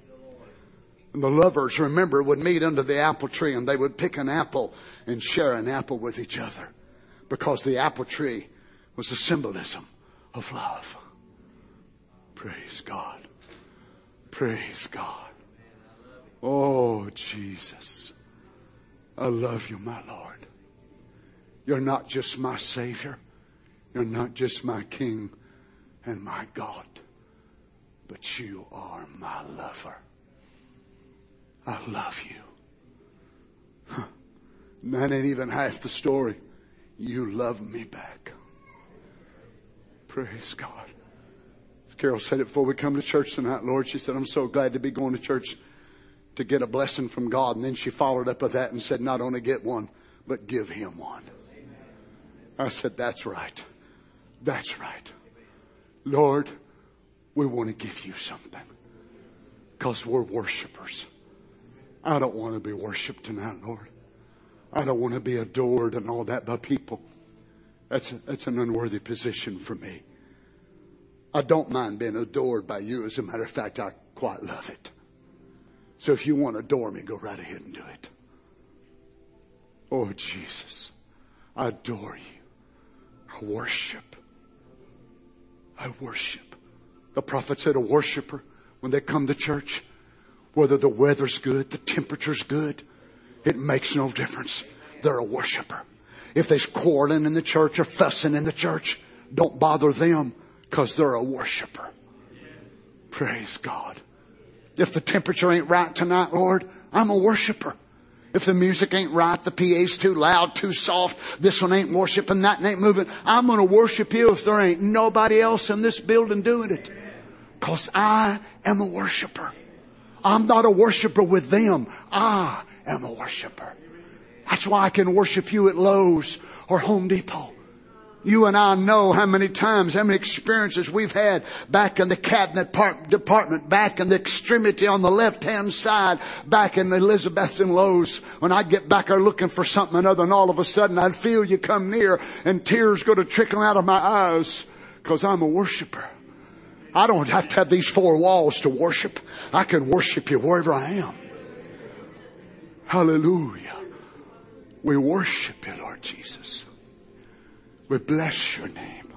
And the lovers, remember, would meet under the apple tree and they would pick an apple and share an apple with each other. Because the apple tree was a symbolism of love. Praise God. Praise God. Oh, Jesus. I love you, my Lord. You're not just my Savior. You're not just my King and my God. But you are my lover. I love you. And that ain't even half the story. You love me back. Praise God. As Carol said it before we come to church tonight, Lord, she said, I'm so glad to be going to church to get a blessing from God. And then she followed up with that and said, not only get one, but give him one. I said, that's right. That's right. Lord, we want to give you something. Because we're worshipers. I don't want to be worshiped tonight, Lord. I don't want to be adored and all that by people. That's an unworthy position for me. I don't mind being adored by you. As a matter of fact, I quite love it. So if you want to adore me, go right ahead and do it. Oh, Jesus, I adore you. I worship. I worship. The prophet said a worshiper, when they come to church, whether the weather's good, the temperature's good, it makes no difference. They're a worshiper. If there's quarreling in the church or fussing in the church, don't bother them because they're a worshiper. Praise God. If the temperature ain't right tonight, Lord, I'm a worshiper. If the music ain't right, the PA's too loud, too soft, this one ain't worshiping, that one ain't moving, I'm going to worship you if there ain't nobody else in this building doing it. Because I am a worshiper. I'm not a worshiper with them. I am a worshiper. That's why I can worship you at Lowe's or Home Depot. You and I know how many times, how many experiences we've had back in the cabinet department, back in the extremity on the left-hand side, back in the Elizabethton Lowe's. When I'd get back there looking for something or another, and all of a sudden I'd feel you come near and tears go to trickle out of my eyes because I'm a worshiper. I don't have to have these four walls to worship. I can worship you wherever I am. Hallelujah. We worship you, Lord Jesus. We bless your name.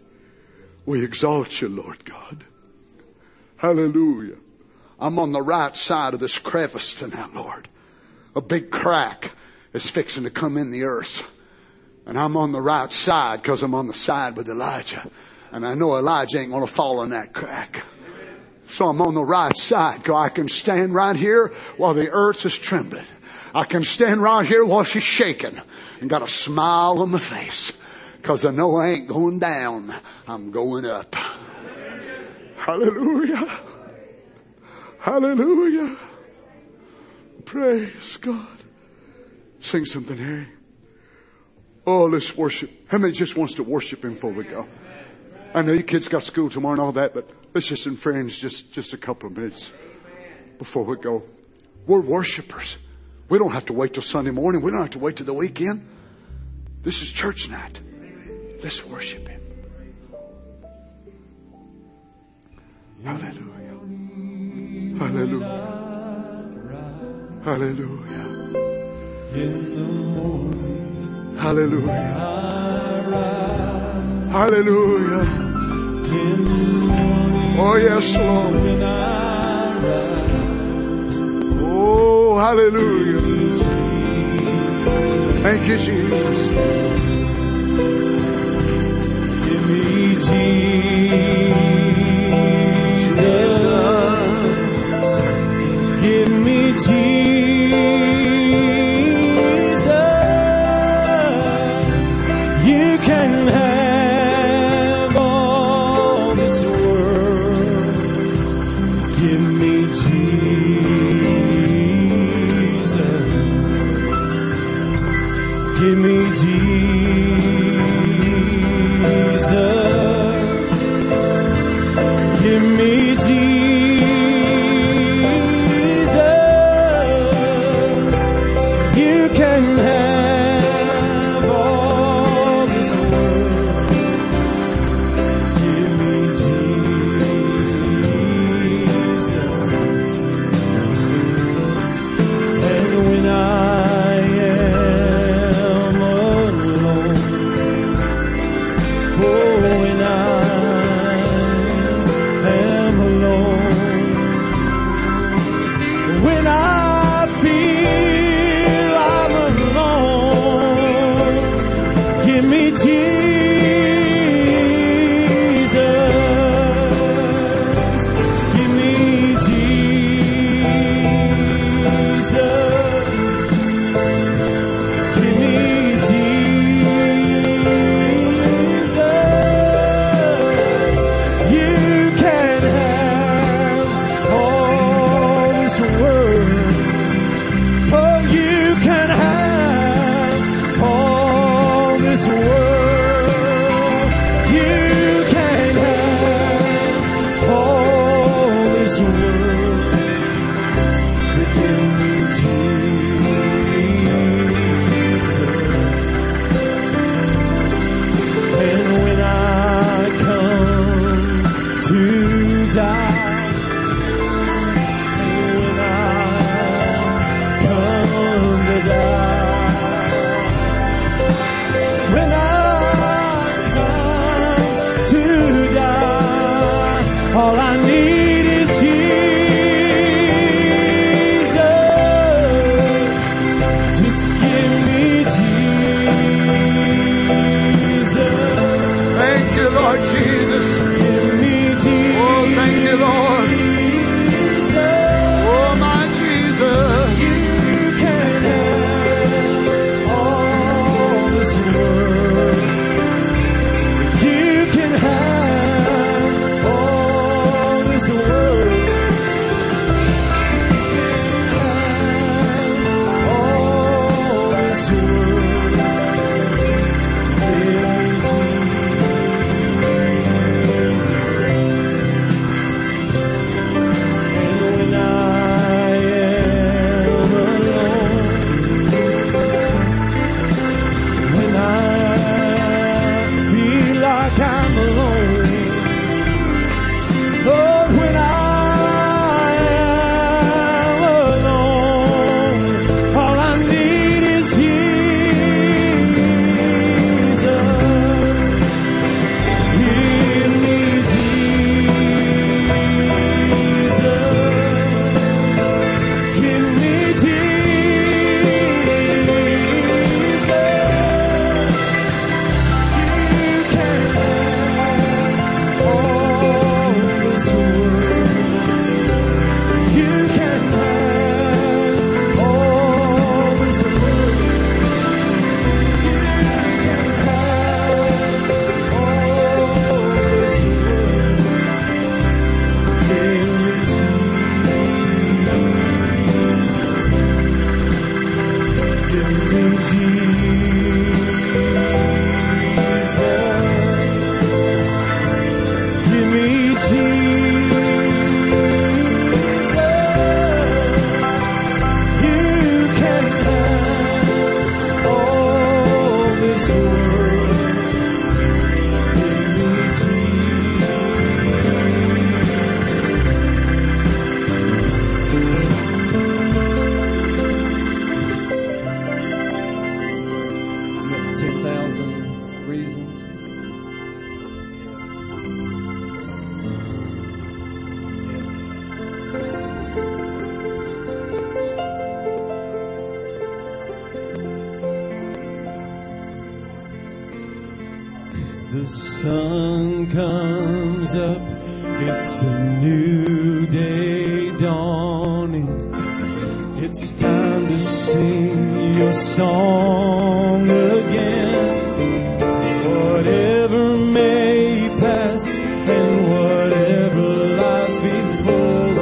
We exalt you, Lord God. Hallelujah. I'm on the right side of this crevice tonight, Lord. A big crack is fixing to come in the earth. And I'm on the right side because I'm on the side with Elijah. And I know Elijah ain't going to fall in that crack. So I'm on the right side. I can stand right here while the earth is trembling. I can stand right here while she's shaking. And got a smile on my face. Because I know I ain't going down. I'm going up. Hallelujah. Hallelujah. Praise God. Sing something, Harry. Oh, let's worship. How many just wants to worship him before we go? I know you kids got school tomorrow and all that, but let's just infringe just a couple of minutes before we go. We're worshipers. We don't have to wait till Sunday morning. We don't have to wait till the weekend. This is church night. Let's worship Him. Hallelujah. Hallelujah. Hallelujah. Hallelujah. Hallelujah. Oh yes, Lord. Oh, hallelujah. Thank you, Jesus. Give me Jesus. Give me Jesus. You can have all this world. Give me Jesus. Give me Jesus. Give me Jesus. You can have all this world. Give me Jesus. And when I am alone, oh, when I am alone, when I feel I'm alone, give me Jesus. Give me Jesus. Give me Jesus. The sun comes up, it's a new day dawning. It's time to sing your song again. Whatever may pass and whatever lies before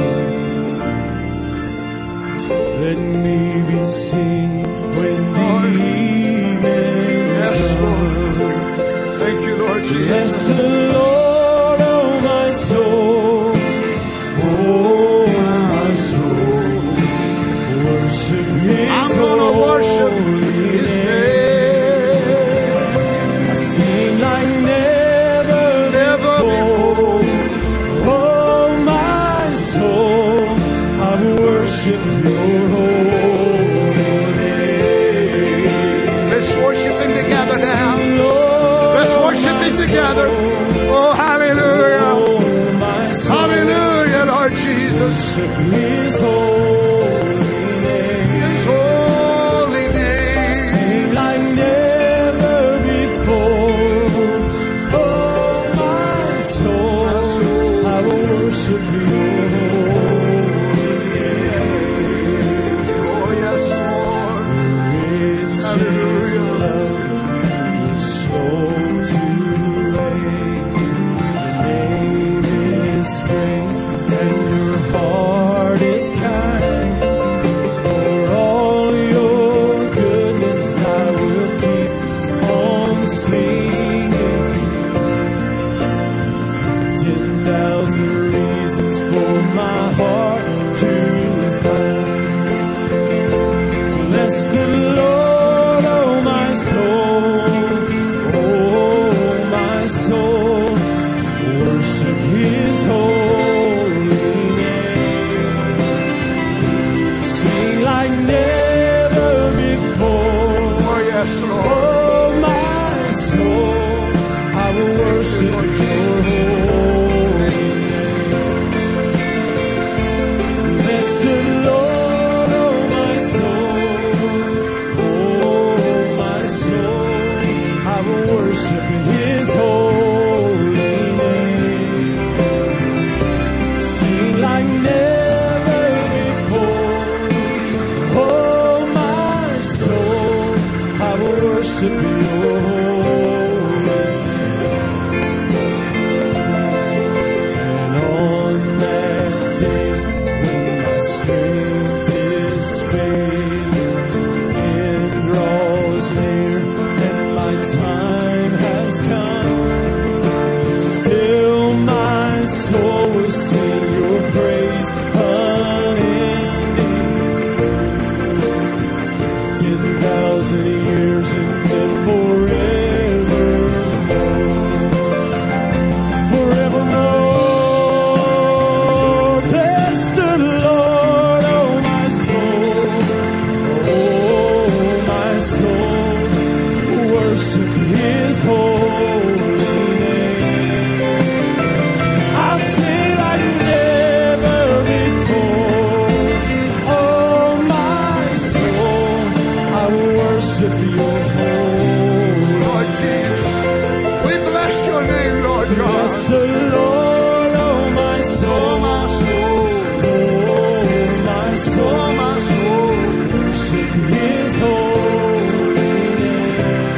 me, let me be seen when the evening comes. Thank you, Lord Jesus. Bless the Lord, oh my soul, oh my soul. Worship His I'm gonna worship His name. I sing like never before. Oh my soul, I worship Your holy name. Let's worship Him together now. Let's worship Him together. Oh, hallelujah. Hallelujah, Lord Jesus. Worship His holy name. Sing like never before. Oh, my soul, I will worship Your holy name. Oh, yes, Lord. It's in love, slow to rain. Your name is great, and Your heart is kind. For all Your goodness, I will keep on singing. 10,000 reasons for my heart to find. Bless the Lord, oh my soul, oh my soul. Worship His holy name. Sing like never before. Oh, yes, Lord. Oh my soul, I will worship Your holy name. Bless the Lord, oh my soul, oh my soul, I will worship His holy name. Sing like never before. Oh my soul, I will worship Your holy name. And on that day when my strength is failing, it draws near and my time has come. Still my soul will sing Your praise unending. 10,000 years and then forevermore. Forevermore. Bless the Lord, oh my soul, oh my soul. Worship His holy name. I'll sing like never before. Oh my soul, I will worship Your holy Lord Jesus. We bless Your name, Lord God. Bless the Lord, oh my soul, Oh, my soul. oh my soul, Oh, my soul. worship His holy name.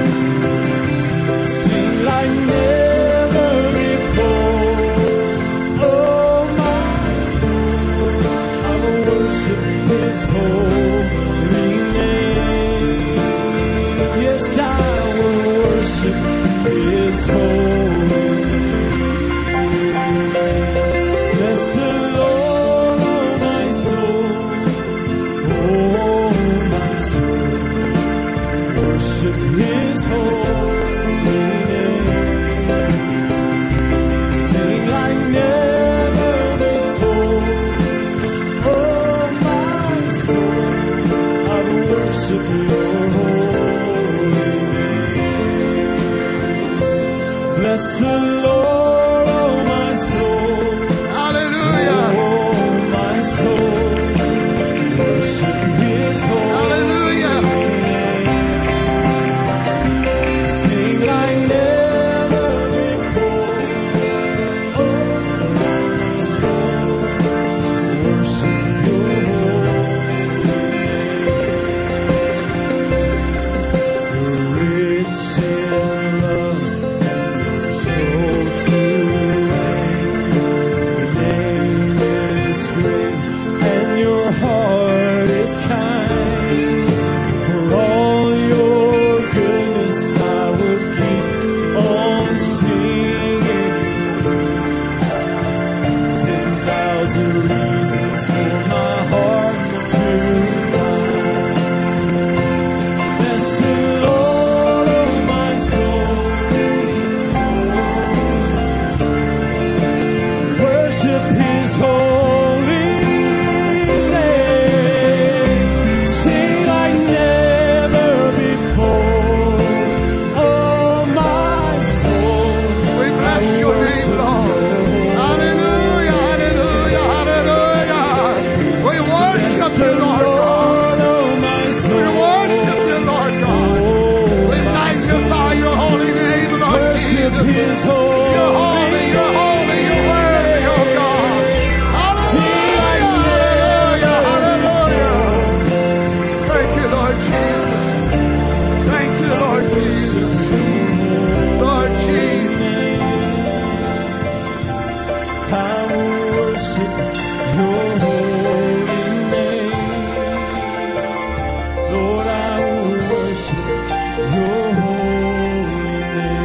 Sing like never before. Oh my soul, I will worship His holy name. Yes, I will worship His holy name. Bless the Lord, oh my soul, oh my soul. Worship His holy name. Sing like never before. Oh my soul, I will worship Your holy name. Bless the Lord, oh my soul, Hallelujah. oh my soul. Worship His holy Hallelujah. name. Sing like never worship His holy. You're holy, you're holy, you're worthy, oh God. Hallelujah, hallelujah. Thank you, Lord Jesus. Thank you, Lord Jesus. Lord Jesus. I will worship Your holy name. Lord, I will worship Your holy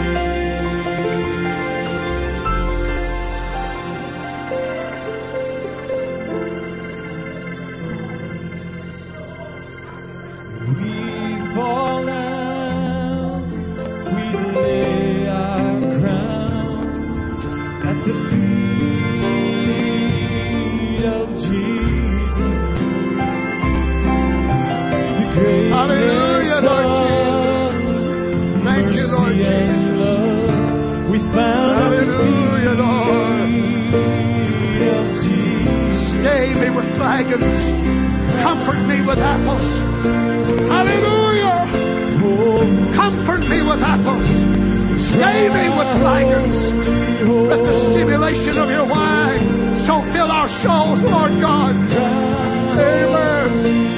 name. We fall down, we lay our crowns at the feet of Jesus. The greatness Hallelujah, Lord of Thank you, Lord mercy Jesus. and love we found at the Hallelujah, Lord. feet of Jesus. Stay me with flagons. Comfort me with apples. Hallelujah. Comfort me with apples. Stay me with flagons. Let the stimulation of Your wine so fill our souls, Lord God. Amen.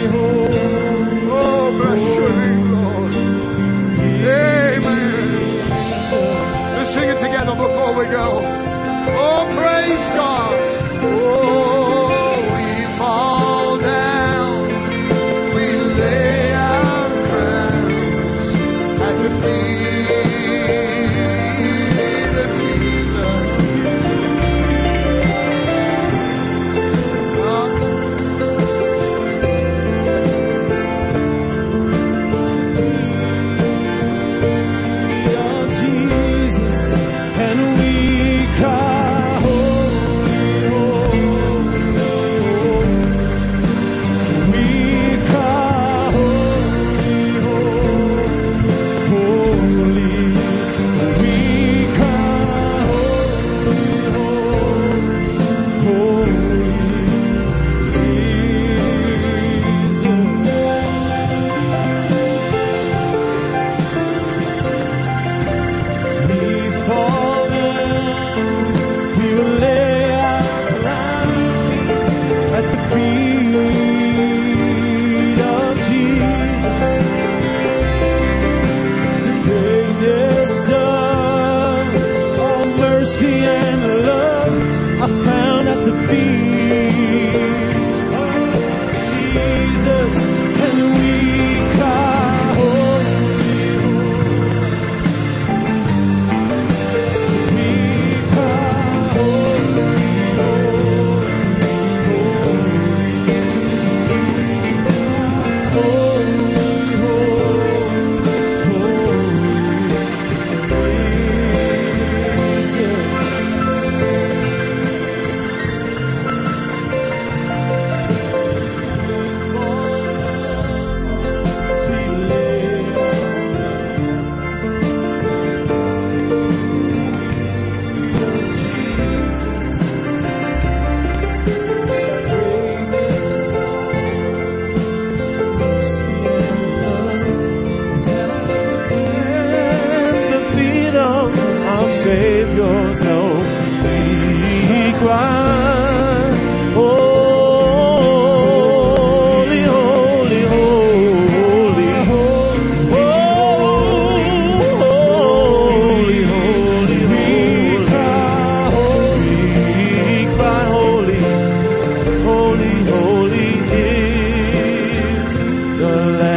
Oh, bless Your name, Lord. Amen. Let's sing it together before we go. Oh, praise God. Oh, we fall down. We lay our crowns at the feet of Jesus. Of Jesus, and we cry, holy, holy, holy. We cry, holy, holy, holy. We cry, holy, we fall down, we will lay our crowns at the feet of Jesus. The greatness of all mercy and love I found at the feet of Jesus, and we cry, holy, we cry, holy, Savior's holy ground. Holy, holy, holy, holy, holy, we cry, holy, holy, holy is the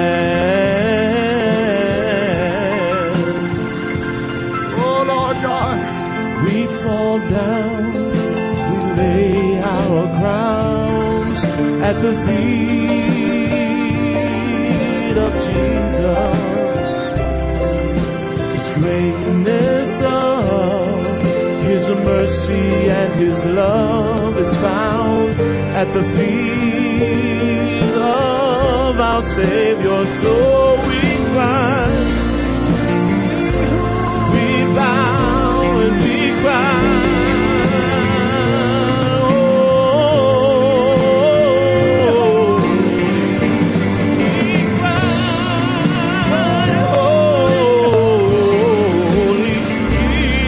Lamb. Oh, Lord God. We fall down, we lay our crowns at the feet of Jesus. His greatness of His mercy and His love is found at the feet of our Savior. So we cry, we bow and we cry. Holy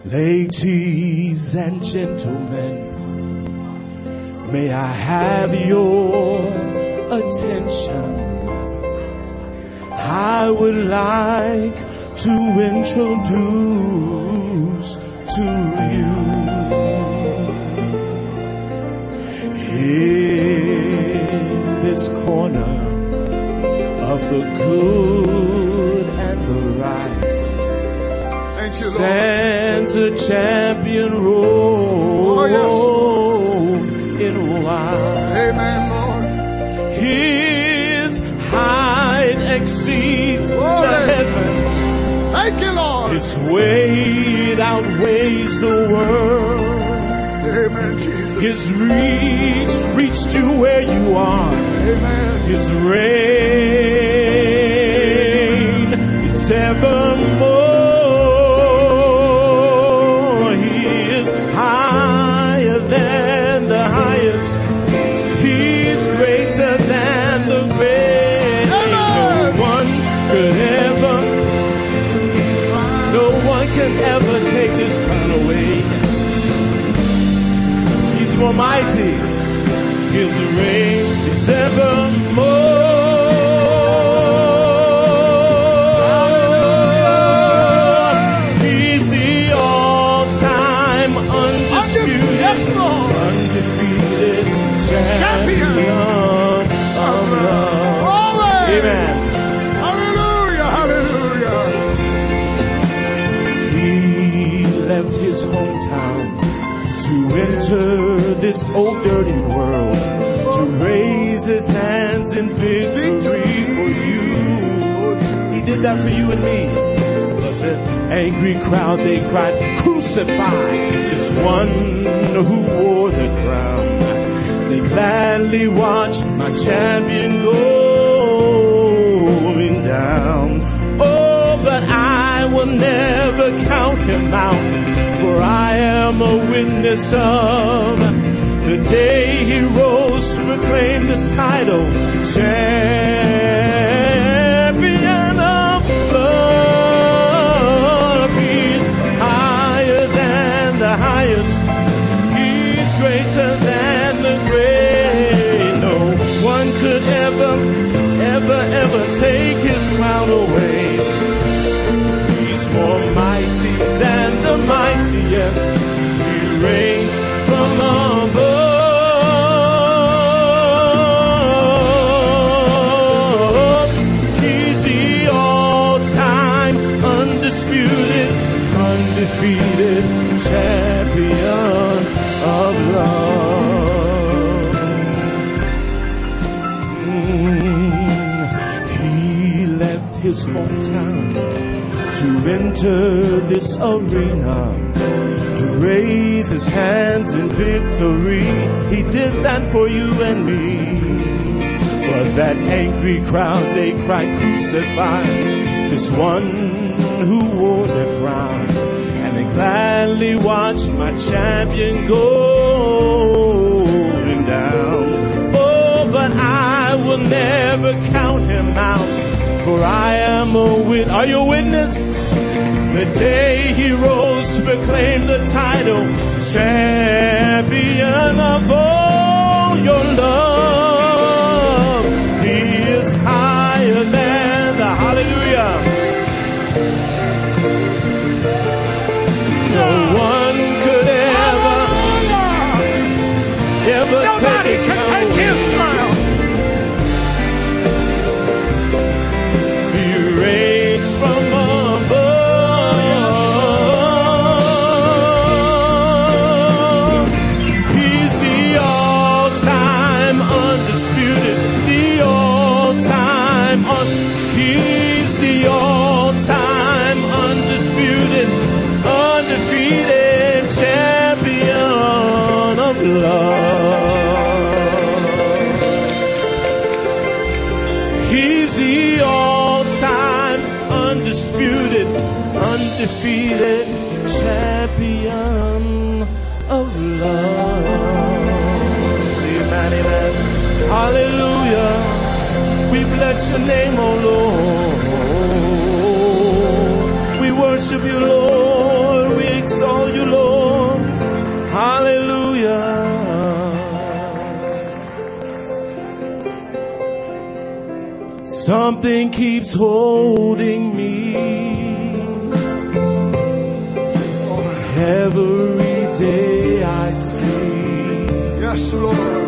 Ladies and gentlemen, may I have your attention? I would like to introduce to you in this corner of the good and the right stands a champion robed in white. Amen, Lord. His height exceeds the heavens. Thank you, Lord. His weight outweighs the world. Amen, Jesus. His reach to where you are. Amen. His reign is evermore. He is higher than the highest. He's greater than the great. No one can ever take his crown away. He's more mighty. His reign is evermore. He's the all-time undisputed, undefeated champion of love. Amen. Hallelujah, hallelujah. He left his hometown to enter this old dirty world, to raise his hands in victory for you. He did that for you and me. But the angry crowd, they cried, crucify this one who wore the crown. They gladly watched my champion going down. Oh, but I will never count him out, for I am a witness of the day he rose to proclaim this title, champion of love. He's higher than the highest. He's greater than the great. No one could ever take his crown away. He's more mighty than the mightiest. He reigns from above. He's the all-time undisputed, undefeated champion of love. He left his hometown to enter this arena, to raise his hands in victory. He did that for you and me. But that angry crowd, they cried, crucify this one who wore the crown. And they gladly watched my champion going down. Oh, but I will never count him out, for I am a witness. Are you a witness? The day he rose to proclaim the title, champion of all your love. He is higher than the hallelujah. No one could ever take his crown. He reigns from above. He's the all-time undisputed, the all-time he's the all-time undisputed, undefeated champion of love. He's the all-time undisputed, undefeated champion of love. Amen, amen. Hallelujah. We bless your name, oh Lord. We worship you, Lord. We exalt Hallelujah. Something keeps holding me every day I see. Yes, Lord.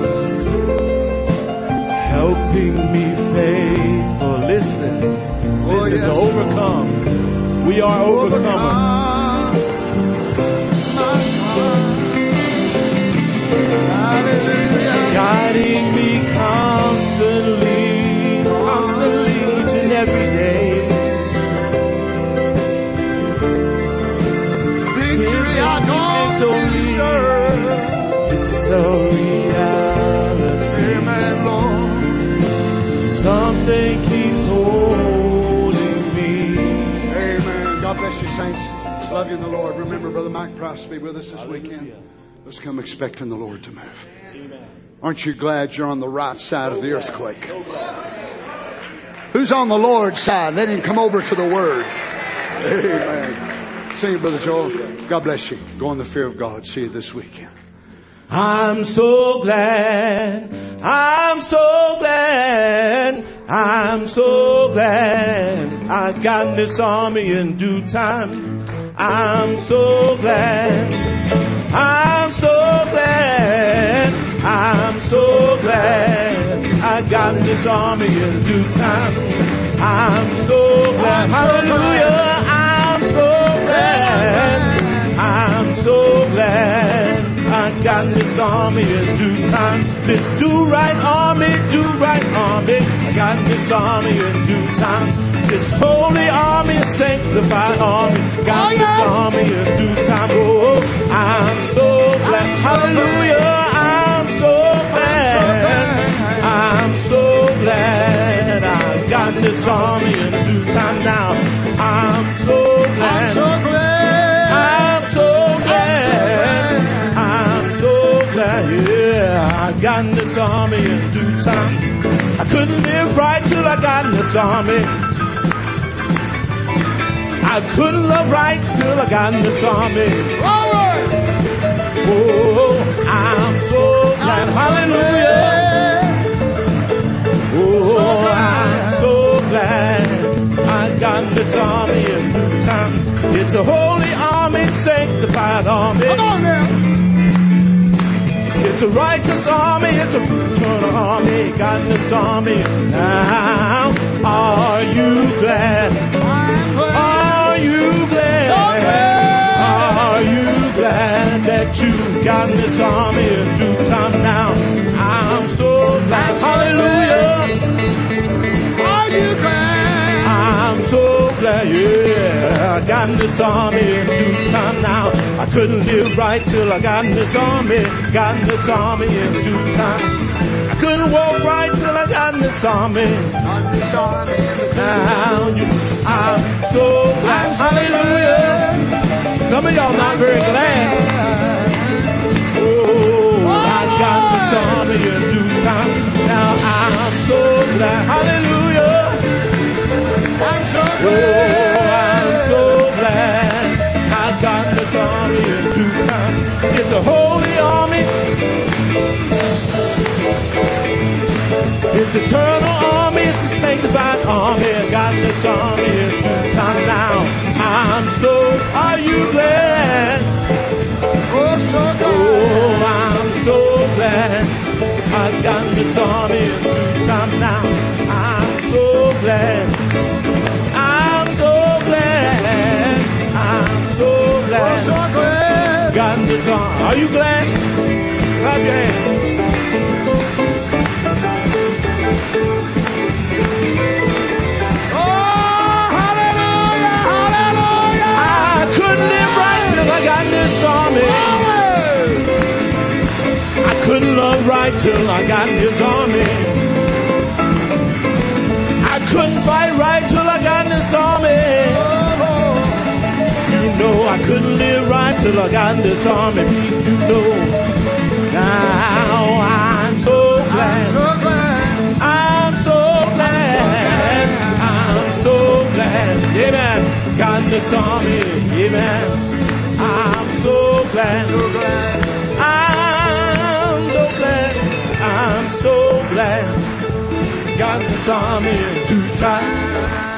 Helping me faithful. Listen to overcome. We are overcomers. Guiding me constantly, each and every day. Victory, I know it's a reality. Amen, Lord. Something keeps holding me. Amen. God bless you, saints. Love you in the Lord. Remember, Brother Mike Price will be with us this weekend. Let's come expecting the Lord to move. Aren't you glad you're on the right side of the earthquake? Who's on the Lord's side? Let him come over to the Word. Amen. Sing it, Brother Joel. God bless you. Go in the fear of God. See you this weekend. I'm so glad. I'm so glad. I'm so glad I got in this army in due time. I'm so glad. I'm so glad. I'm so glad I got in this army in due time. I'm so glad. Hallelujah. I'm so glad. I'm so glad I got in this army in due time. This do-right army, I got in this army in due time. This holy army, sanctified army, got in this army in due time. Oh, I'm so glad. Hallelujah. I'm so glad. I'm so glad I've got this army in due time now. I'm so glad. I'm so glad. I'm so glad. I'm so glad. Yeah, I got in this army in due time. I couldn't live right till I got in this army. I couldn't love right till I got in this army. Oh, I'm so glad. Hallelujah. Oh, I'm so glad I got this army in due time. It's a holy army, sanctified army. Come on now. It's a righteous army, it's a eternal army, got this army now. Are you glad? Are you glad? Are you glad that you've got this army in due time now? I'm so glad. Hallelujah. Are you glad? I'm so glad, yeah. I got in this army in due time now. I couldn't live right till I got in this army. Got in this army in due time. I couldn't walk right till I got in this army. Now I'm so glad. Hallelujah. Some of y'all not very glad. Oh, I got this army in due time. Now I'm so glad. Hallelujah. I'm so glad. Oh, I'm so glad I got this army in due time. It's a holy army. It's eternal army. It's a sanctified army. I got this army in due time now. I'm so, are you glad? Oh, so glad. Oh, I'm so glad I got this army in due time now. I'm so glad. I'm so glad. I'm so glad. Oh, so glad. Got this army. Are you glad? Clap your hands. I couldn't love right till I got in this army. I couldn't fight right till I got in this army. You know I couldn't live right till I got in this army. You know. Now I'm so glad. I'm so glad. I'm so glad. Amen. Got in this army. Amen. I'm so glad. land. Got this army in due time.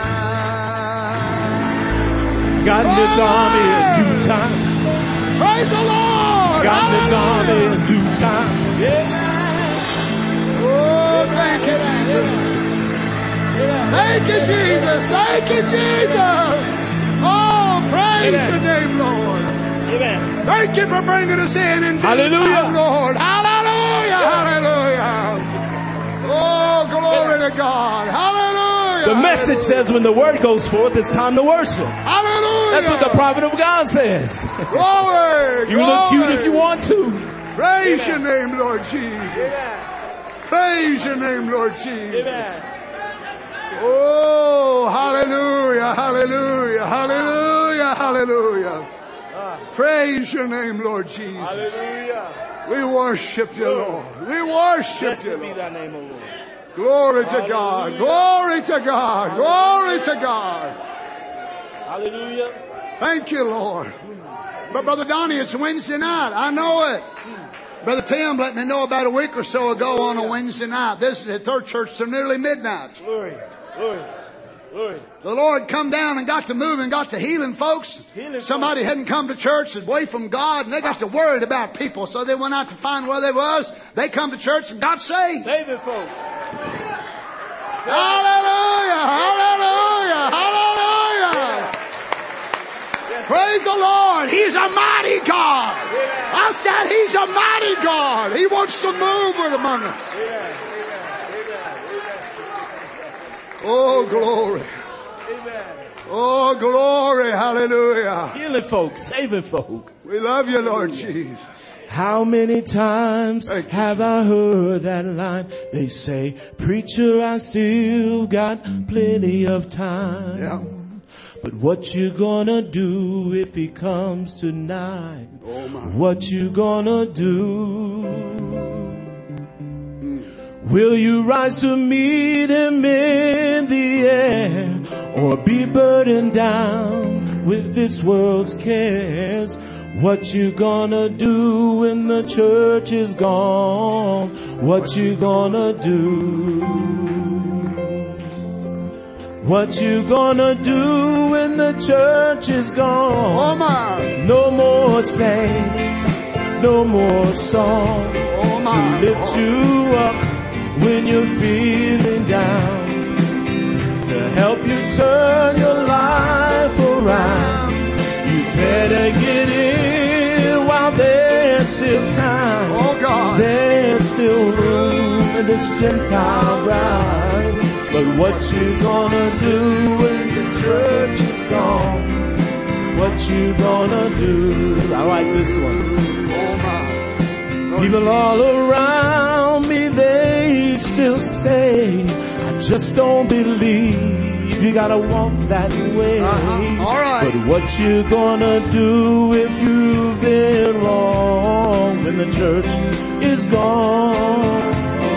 Got this army in due time. Praise the Lord. Got this army in due time. Yeah. Oh, thank you, Jesus. Thank you, Jesus. Thank you, Jesus. Oh, praise the name, Lord. Amen. Thank you for bringing us in Hallelujah. time, Lord. Hallelujah. Hallelujah. Oh, glory to God. Hallelujah. The message says when the word goes forth, it's time to worship. Hallelujah. That's what the prophet of God says. Glory. You look cute if you want to. Praise your name, Lord Jesus. Praise your name, Lord Jesus. Oh, hallelujah, hallelujah, hallelujah, hallelujah. Praise your name, Lord Jesus. Hallelujah. We worship you, Lord. We worship Blessed you, be Lord. thy name, O Lord. Glory to God. Glory to God. Glory to God. Hallelujah. Thank you, Lord. But Brother Donnie, it's Wednesday night. I know it. Brother Tim let me know about a week or so ago on a Wednesday night. This is at Third Church till nearly midnight. Glory. Glory. Glory. The Lord come down and got to moving, got to healing folks. Somebody hadn't come to church, away from God, and they got to worried about people. So they went out to find where they was. They come to church and got saved. Save it, folks. Hallelujah! Hallelujah! Hallelujah! Praise the Lord. He's a mighty God. I said He's a mighty God. He wants to move with among us. Oh, glory. Oh, glory. Hallelujah. Healing folks, saving folk. We love you, Lord Jesus. How many times have I heard that line? They say, preacher, I still got plenty of time. Yeah. But what you gonna do if he comes tonight? Oh, my. What you gonna do? Will you rise to meet him in the air, or be burdened down with this world's cares? What you gonna do when the church is gone? What you gonna do? What you gonna do when the church is gone? Oh, my. No more saints, no more songs to lift you up when you're feeling down, to help you turn your life around. You better get in while there's still time. Oh, God. There's still room in this Gentile bride. But what you gonna do when the church is gone? What you gonna do? I like this one. Oh, my. People all around me, they still say, I just don't believe. You gotta walk that way. All right. But what you gonna do if you've been wrong when the church is gone?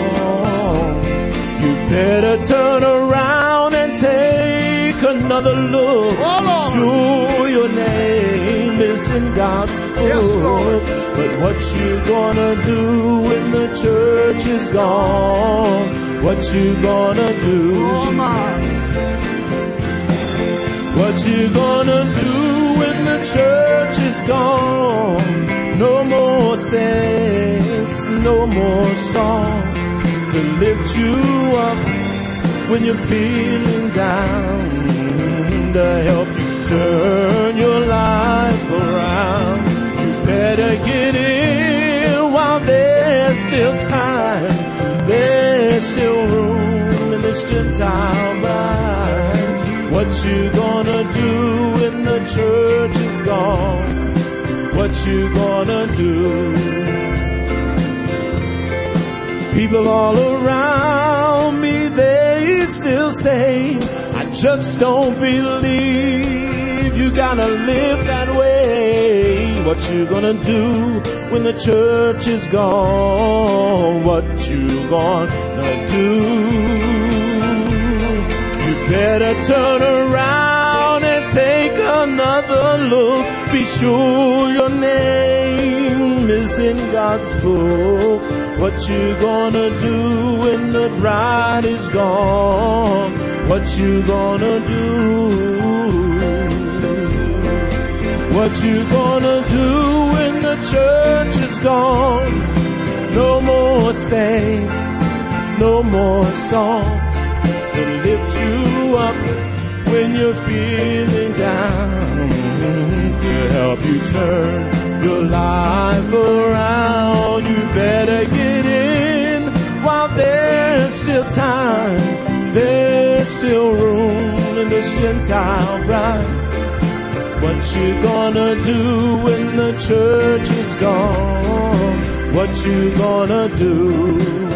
You better turn around and take another look. Be sure your name is in God's book. Yes, Lord. But what you gonna do when the church is gone? What you gonna do? Oh, my. What you gonna do when the church is gone? No more saints, no more songs to lift you up when you're feeling down, to help you turn your life around. You better get in while there's still time. There's still room in this Gentile bride. What you gonna do when the church is gone? What you gonna do? People all around me, they still say, I just don't believe. You gotta live that way. What you gonna do when the church is gone? What you gonna do? You better turn around and take another look. Be sure your name is is in God's book. What you gonna do when the bride is gone? What you gonna do? What you gonna do when the church is gone? No more saints, no more songs to lift you up when you're feeling down, to help you turn your life around. You better get in while there's still time. There's still room in this Gentile bride. What you gonna do when the church is gone? What you gonna do?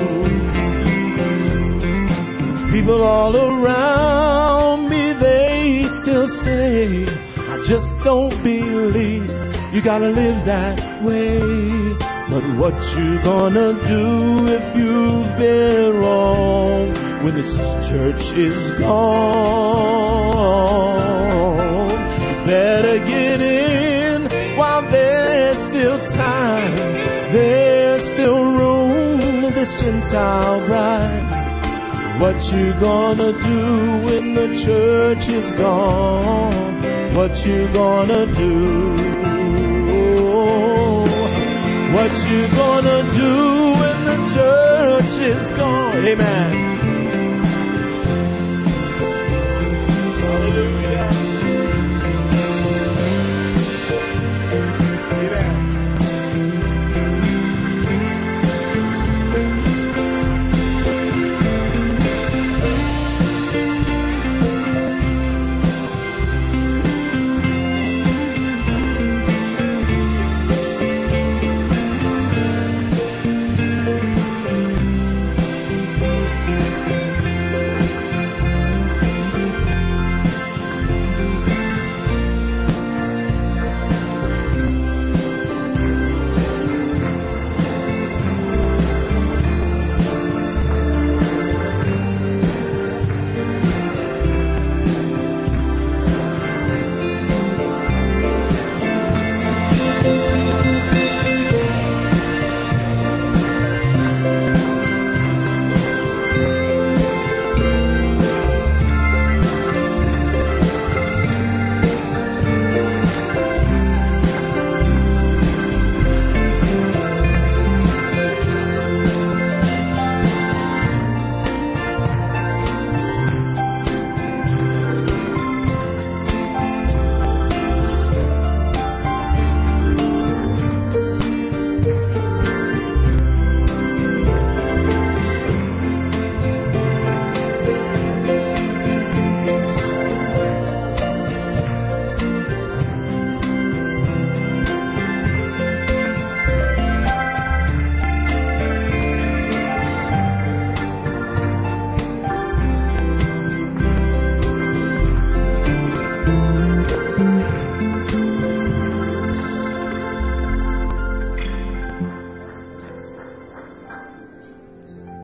People all around me, they still say, I just don't believe you gotta live that way. But what you gonna do if you've been wrong when this church is gone? You better get in while there's still time. There's still room in this Gentile bride. What you gonna do when the church is gone? What you gonna do? What you gonna do when the church is gone? Amen.